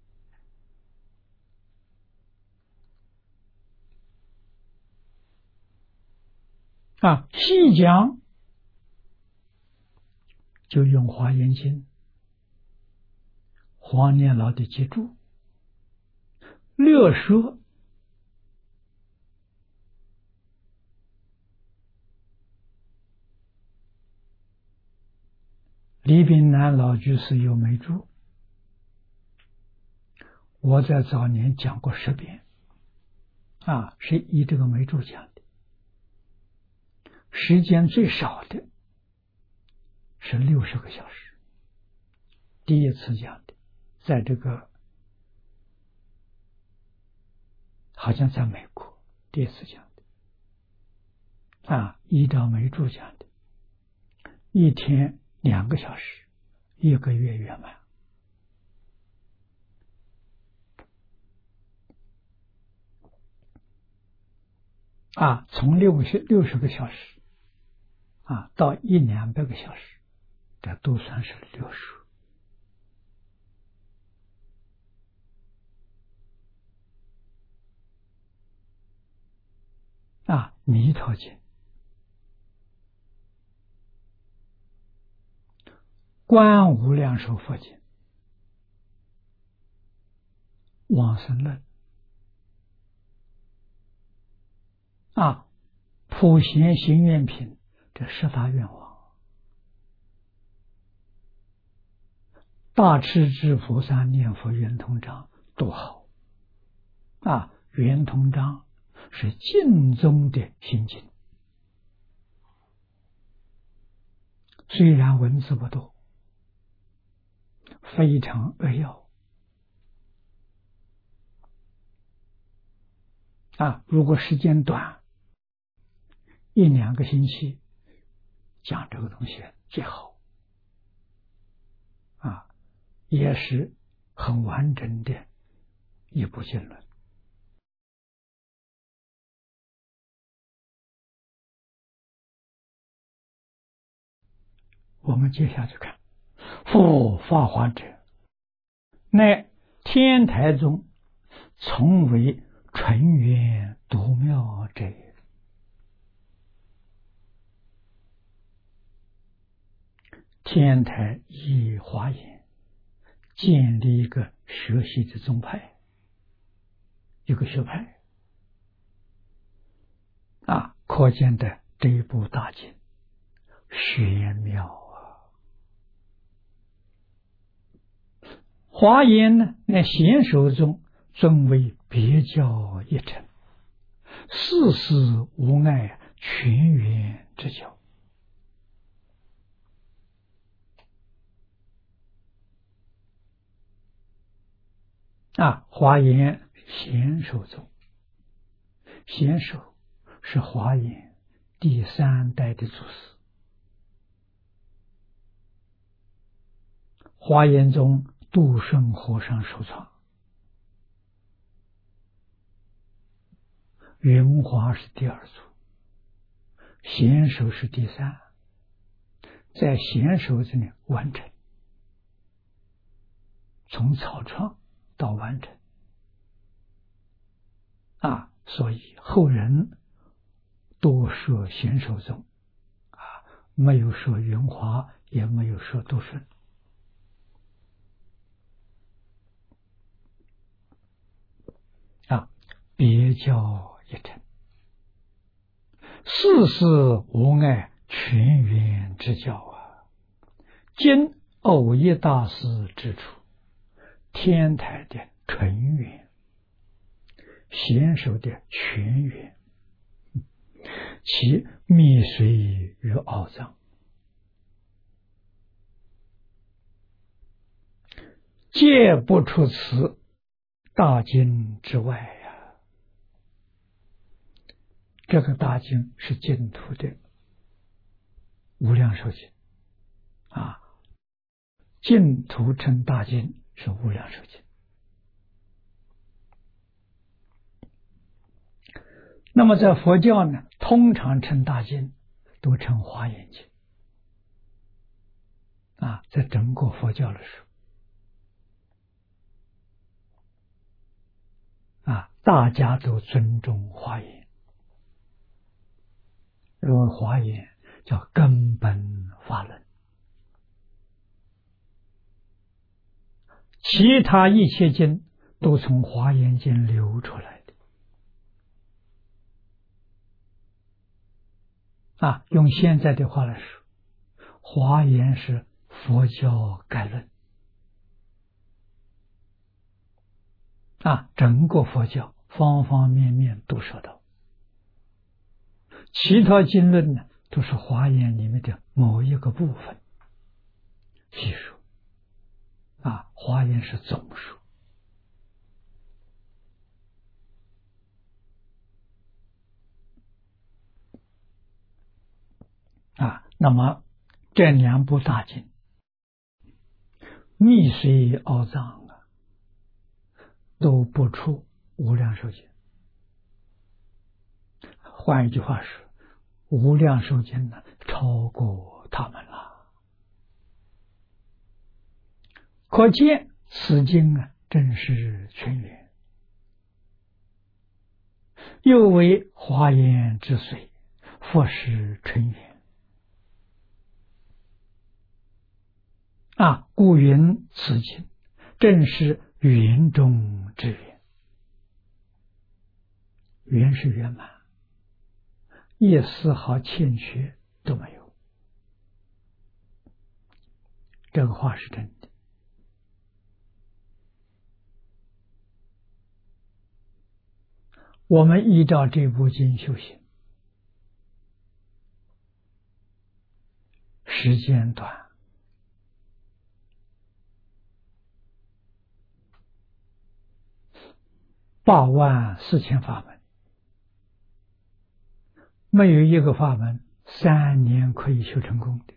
细讲就用华严经黄年老的记注，略说李炳南老居士有眉注，我在早年讲过10遍是以这个眉注讲的，时间最少的是60个小时。第一次讲的，在这个好像在美国第一次讲的依照眉注讲的，一天2个小时，1个月圆满从60个小时到100-200个小时，这都算是60。弥陀经、观无量寿佛经、往生论普贤行愿品，这10大愿望，大势至菩萨念佛圆通章多好圆通章是净宗的心经，虽然文字不多，非常扼要如果时间短，1-2个星期讲这个东西最好也是很完整的一部经论。我们接下去看，复法华者，乃天台宗从为纯元独妙者也。天台以华严建立一个学习的宗派，一个学派可见的这一部大经玄妙华严呢，那贤首中尊为别教一乘，世事无碍，全圆之教。华严贤首中，贤首是华严第3代的祖师。华严中度顺和尚首创，云华是第2祖，贤首是第3，在贤首这里完成，从草创到完成所以后人多说贤首宗没有说云华，也没有说度顺。别教一乘，世事无碍，全圆之教今偶一大师之处，天台的纯圆，贤首的全圆，其密髓与奥藏，皆不出此大经之外这个大经是净土的无量寿经净土称大经是无量寿经。那么在佛教呢，通常称大经都称华严经在整个佛教的时候大家都尊重华严，认为华严叫根本法论，其他一切经都从华严经流出来的用现在的话来说，华严是佛教概论整个佛教方方面面都说到，其他经论呢都是华严里面的某一个部分细说华严是总说那么这2部大经密髓奥藏都不出无量寿经。换一句话说，无量寿经超过他们了。可见此经真是全圆，又为华严之髓，佛是纯圆故云此经正是圆中之圆，圆是圆满，一丝毫欠缺都没有，这个话是真的。我们依照这部经修行，时间短，84000法门，没有一个法门3年可以修成功的。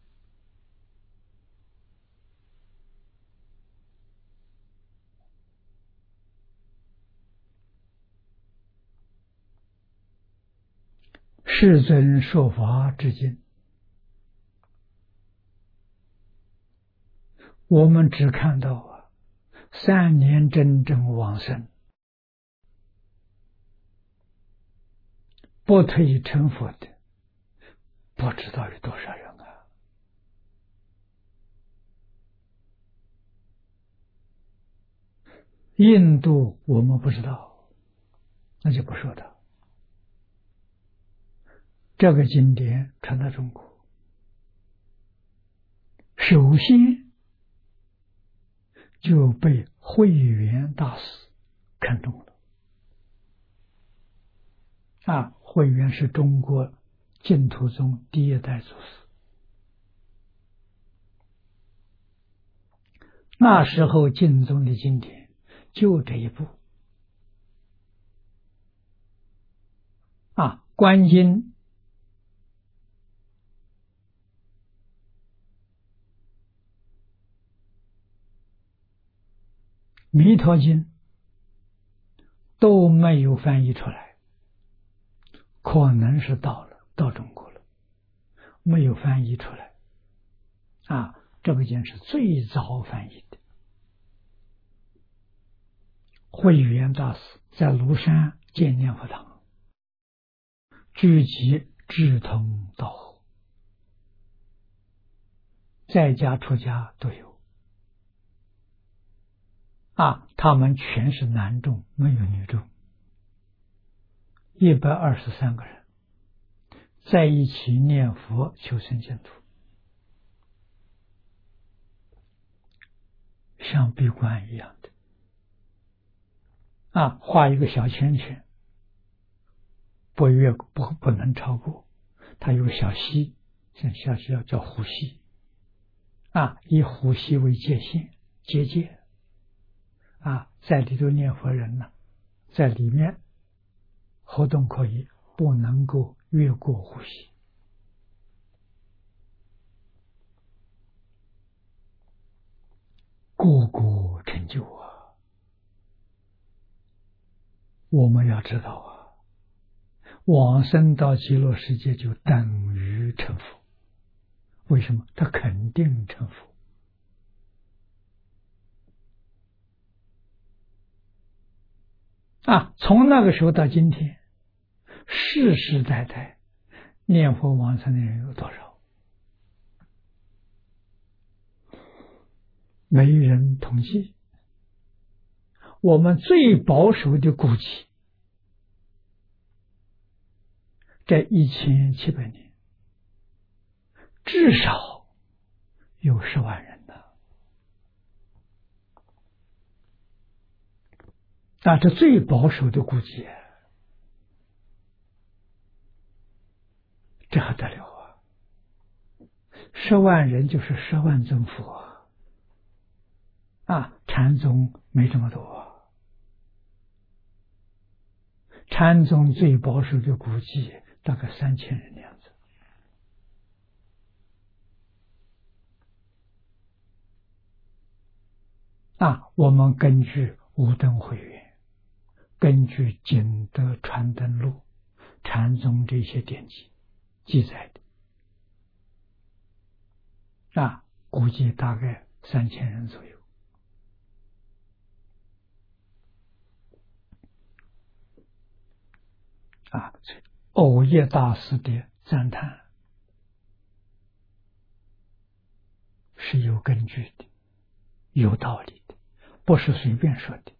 世尊说法至今，我们只看到3年真正往生，不退成佛的不知道有多少人印度我们不知道，那就不说的。这个经典传到中国，首先就被慧远大师看中了。慧远是中国净土宗第一代祖师。那时候净宗的经典就这一部观经、弥陀经都没有翻译出来，可能是到中国了，没有翻译出来。这个经是最早翻译的。慧远大师在庐山建念佛堂，聚集志同道合，在家出家都有。他们全是男众，没有女众，123个人在一起念佛求生净土，像闭关一样的。画一个小圈圈，不能超过。它有个小溪，像小溪叫湖溪，以湖溪为界限结界。在里头念佛人呢，在里面活动可以，不能够越过湖溪。个个成就我们要知道往生到极乐世界就等于成佛。为什么？他肯定成佛。从那个时候到今天，世世代代念佛往生的人有多少？没人统计。我们最保守的估计，这1700年至少有10万人的。这最保守的估计，这还得了10万人就是10万尊佛禅宗没这么多。禅宗最保守的估计大概3000人的样子。我们根据无灯会员，根据景德传灯录、禅宗这些典籍记载的，估计大概3000人左右。藕叶大师的赞叹是有根据的，有道理的，不是随便说的。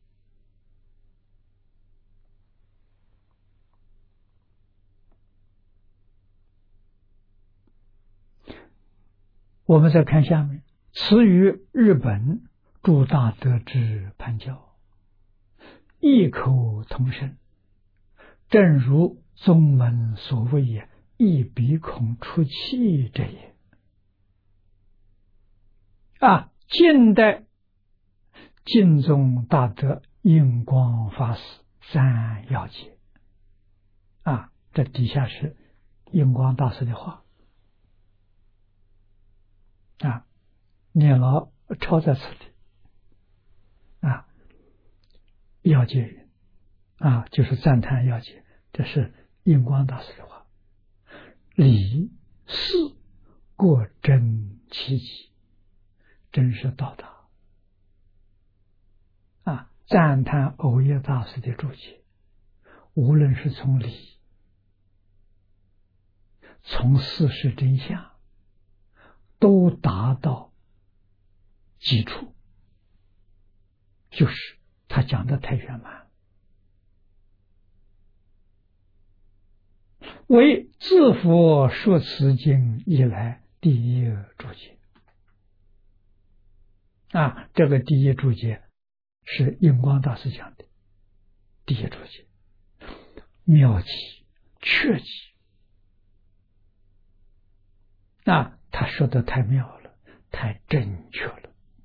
我们再看下面，此于日本诸大德之判教，异口同声，正如宗门所谓也，一鼻孔出气者也。近代净宗大德印光法师3要解，这底下是印光大师的话，念老抄在此里。要解云就是赞叹要解，这是印光大师的话。理事过真其极，真是到达。赞叹藕叶大师的注解，无论是从理、从事实真相，都达到基础，就是他讲的太圆满，为自佛说此经以来第一注解。 这个第一注解是印光大师讲的，第一注解妙极确极。他说的太妙了，太正确了。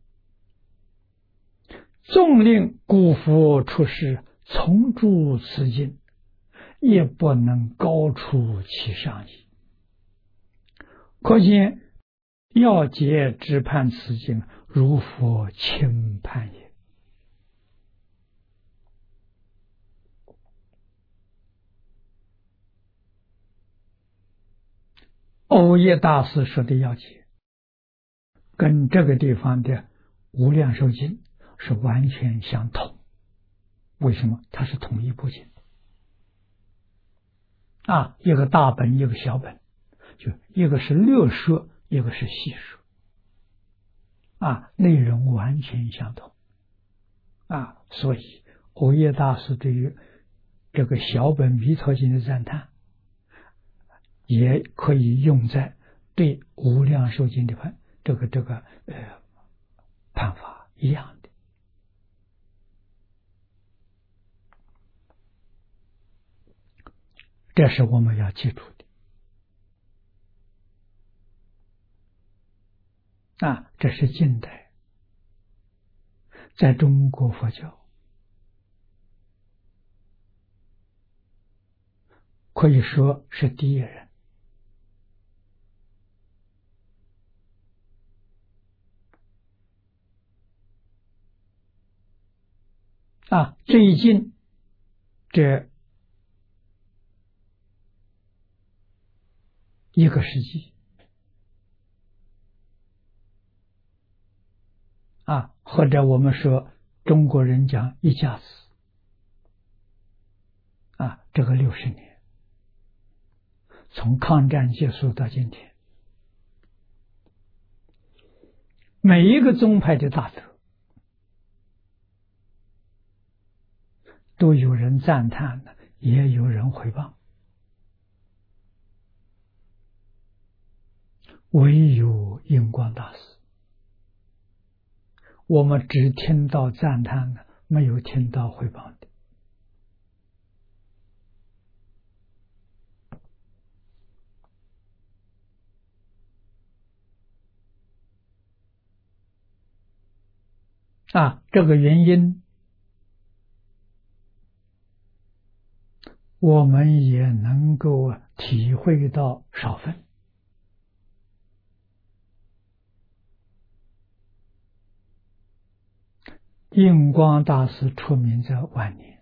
纵令古佛出世，从诸此经，也不能高出其上矣。可见要解只判此经，如佛轻判也。欧耶大师说的要解，跟这个地方的无量寿经是完全相同。为什么？它是同一部经一个大本，一个小本，就一个是略说，一个是细说内容完全相同所以欧耶大师对于这个小本弥陀经的赞叹，也可以用在对无量寿经的判法一样的。这是我们要记住的这是近代在中国佛教可以说是第一人最近这一个世纪或者我们说中国人讲一甲子这个60年，从抗战结束到今天，每一个宗派的大德都有人赞叹的，也有人回谤，唯有印光大师，我们只听到赞叹的，没有听到回谤的这个原因我们也能够体会到少分印光大师出名在晚年，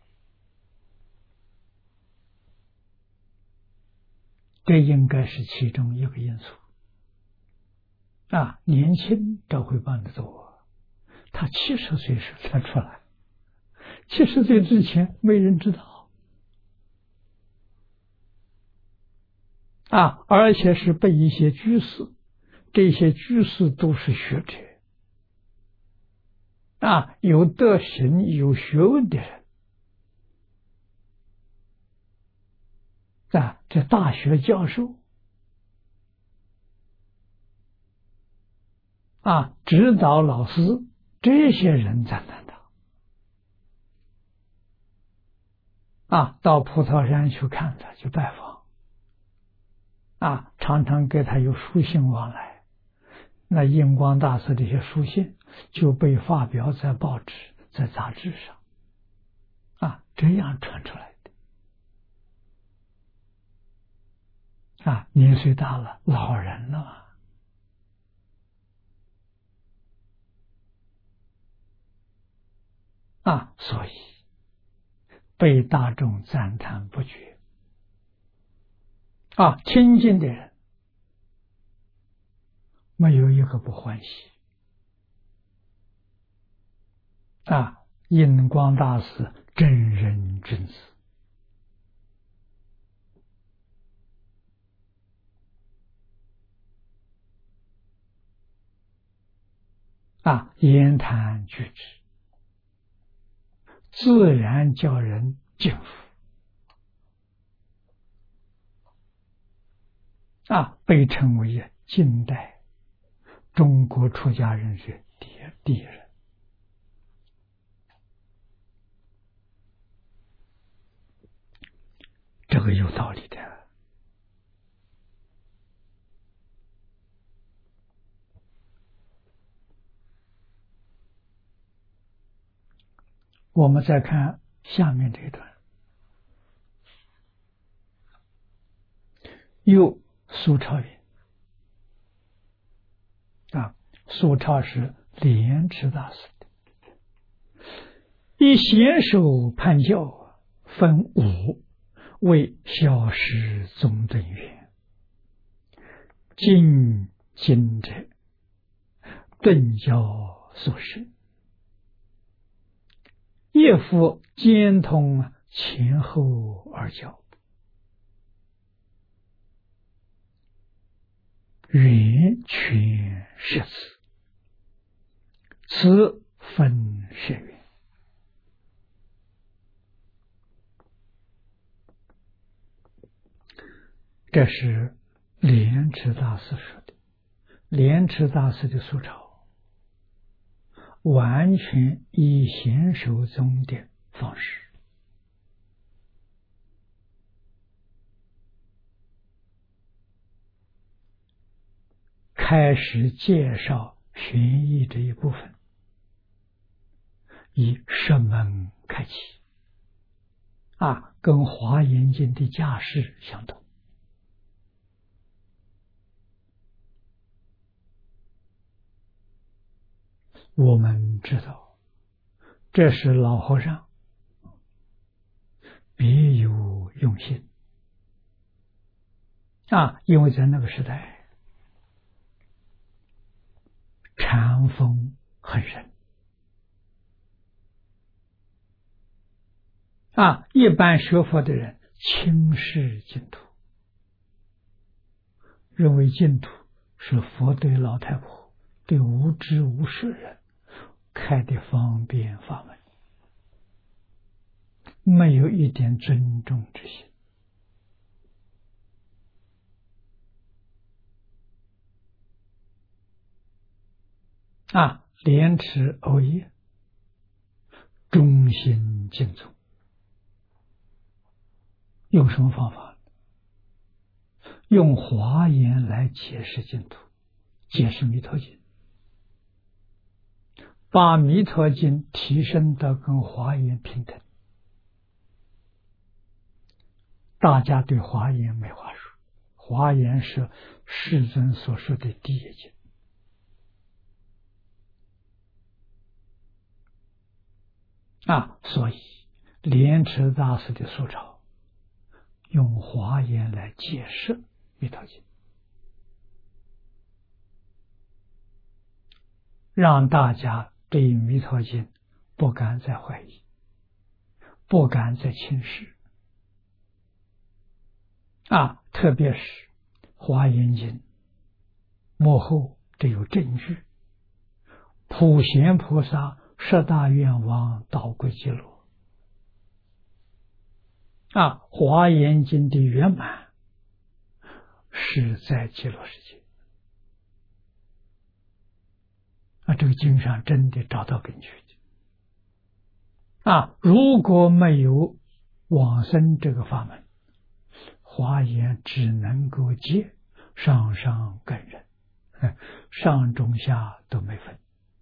这应该是其中一个因素年轻找回谤的多，他70岁时才出来，70岁之前没人知道而且是被一些居士，这些居士都是学者有德行有学问的人这大学教授指导老师，这些人赞叹他到葡萄山去看他，去拜访常常跟他有书信往来，那印光大师这些书信就被发表在报纸在杂志上这样传出来的年岁大了，老人了嘛所以被大众赞叹不绝亲近的人没有一个不欢喜印光大师真人君子言谈举止自然叫人敬服被称为近代中国出家人是第一人第一人。这个有道理的。我们再看下面这一段，又苏超云苏超是莲池大师的，以贤首判教，分五，为小师宗等缘，经经者顿教所示，业复兼通前后而教，圆全摄此，此分摄缘。这是莲池大师说的。莲池大师的苏超完全以贤首宗的方式，开始介绍玄义这一部分，以释门开启，跟华严经的架势相同。我们知道，这是老和尚别有用心因为在那个时代禅风很盛一般学佛的人轻视净土，认为净土是佛对老太婆、对无知无识人开的方便法门，没有一点尊重之心莲池欧耶忠心敬重，用什么方法？用华严来解释净土，解释弥陀经，把弥陀经提升到跟华严平等。大家对华严没话说，华严是世尊所说的第一经所以莲池大师的苏超用华严来解释弥陀经，让大家对弥陀经不敢再怀疑，不敢再轻视特别是华严经幕后这有证据，普贤菩萨十大愿望导归极乐华严经的圆满是在极乐世界这个经上真的找到根据的如果没有往生这个法门，华严只能够接上上根人，上中下都没分。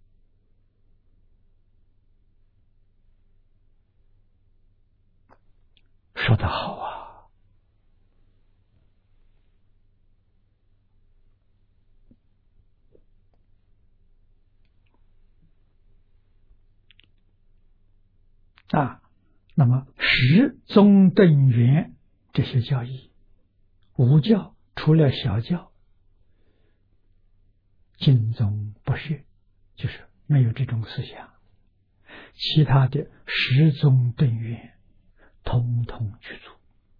说得好那么十宗等缘这些教义，无教除了小教尽宗不学，就是没有这种思想，其他的十宗等缘统统去除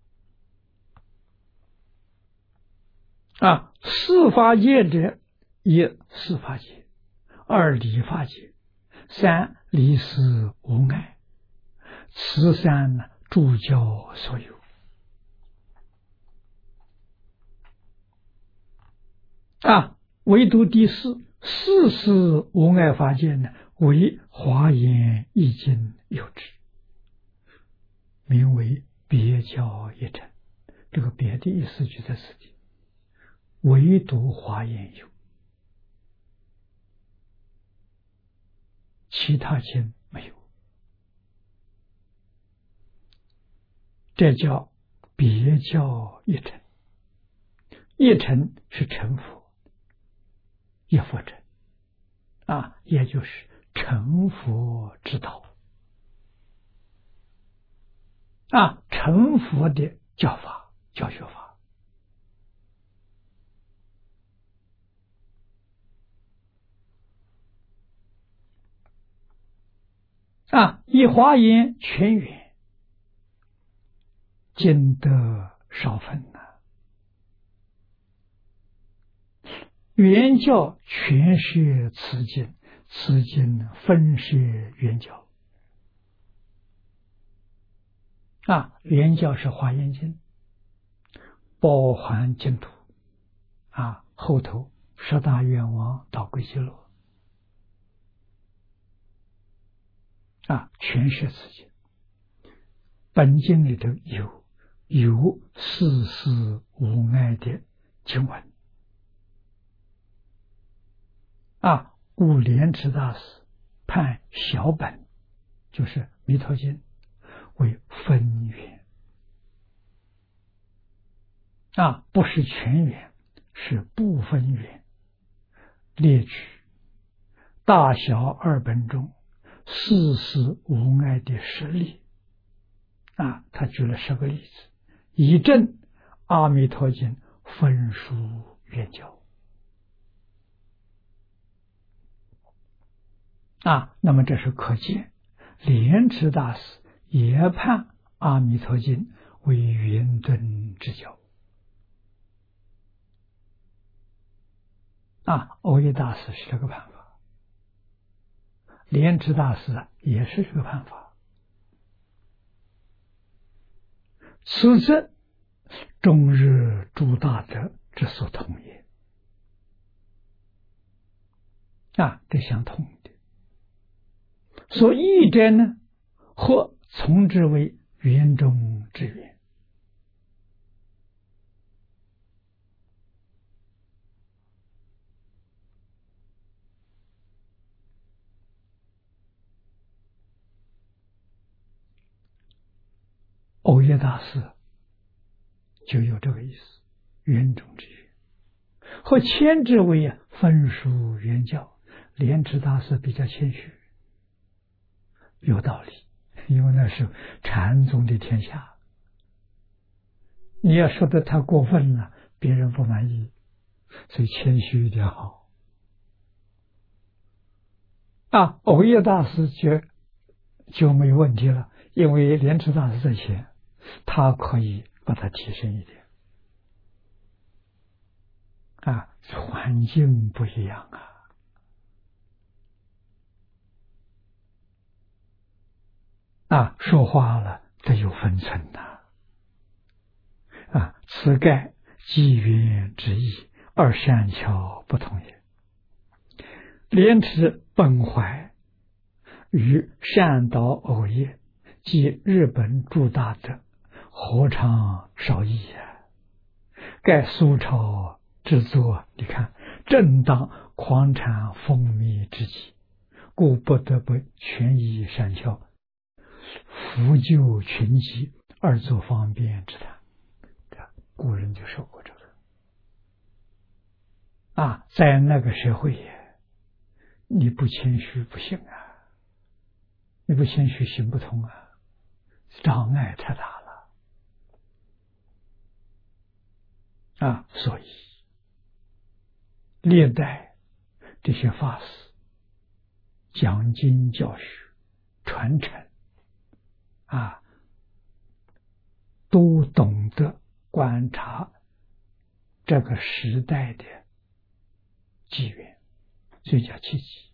四法界者，一四法界，二理法界，三离思无碍，此三呢诸教所有唯独第四世事无碍法界呢，为华严易经有之，名为别教一乘。这个别的意思就在此地，唯独华严有，其他经没有，这叫别教一乘。一乘是成佛，一佛乘也就是成佛之道成佛的教法、教学法以华严全圆，尽得少分圆教全是此经，此经分是圆教圆教是华严经，包含净土后头十大愿王到归西罗全是此经。本经里头有世事无碍的经文故莲池大师判小本，就是弥陀经为分圆不是全圆，是部分圆，列举大小二本中世事无碍的实例他举了10个例子，以证阿弥陀经分殊圆教那么这是可见莲池大师也判阿弥陀经为圆顿之教耦耶大师是这个判法，莲池大师也是这个判法，此则终日诸大德之所同也这相同的。所译者呢，或从之为圆中之圆耦耶大师就有这个意思，圆中之圆，或谦之为分殊圆教。莲池大师比较谦虚，有道理，因为那是禅宗的天下，你要说的太过分了，别人不满意，所以谦虚一点好耦耶大师就没有问题了，因为莲池大师在前，他可以把它提升一点环境不一样说话了得有分寸此盖机缘之意，而善巧不同也。莲池本怀与善导耦耶及日本诸大德，何尝少异盖苏超之作，你看正当狂禅风靡之际，故不得不全以善巧，扶救群集，而作方便之谈。古人就说过这个在那个社会你不谦虚不行你不谦虚行不通障碍太大了所以历代这些法师讲经教学传承都懂得观察这个时代的机缘，所以叫契机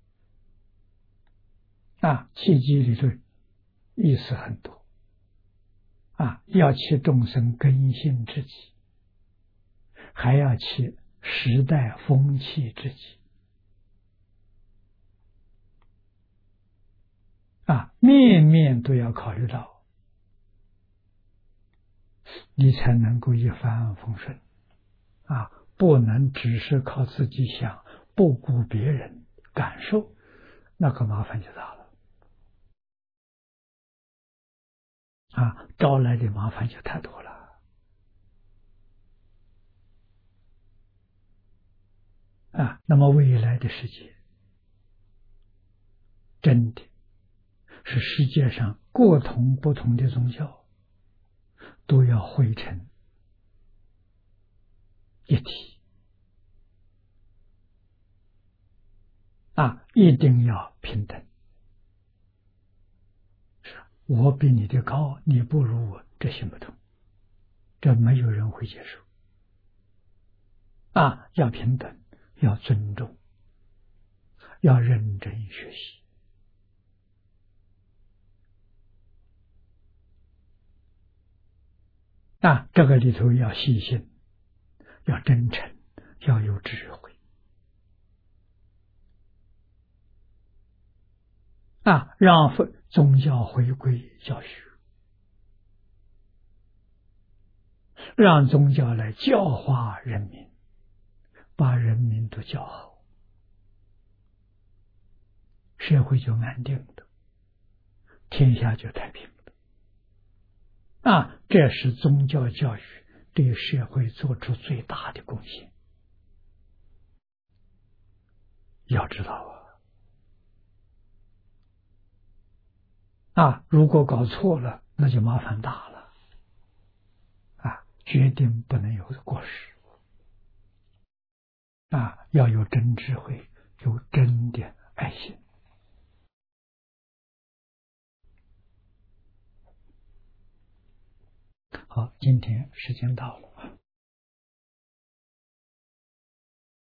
契机里头意思很多要起众生根性之际，还要起时代风气之际面面都要考虑到，你才能够一帆风顺不能只是靠自己想，不顾别人感受，那个麻烦就大了招来的麻烦就太多了那么未来的世界真的是世界上各种不同的宗教都要汇成一体一定要平等。我比你的高，你不如我，这行不通，这没有人会接受要平等，要尊重，要认真学习这个里头要细心，要真诚，要有智慧让宗教回归教学，让宗教来教化人民，把人民都教好，社会就安定的，天下就太平了这是宗教教育对社会做出最大的贡献，要知道如果搞错了，那就麻烦大了决定不能有过失要有真智慧，有真的爱心。好，今天时间到了。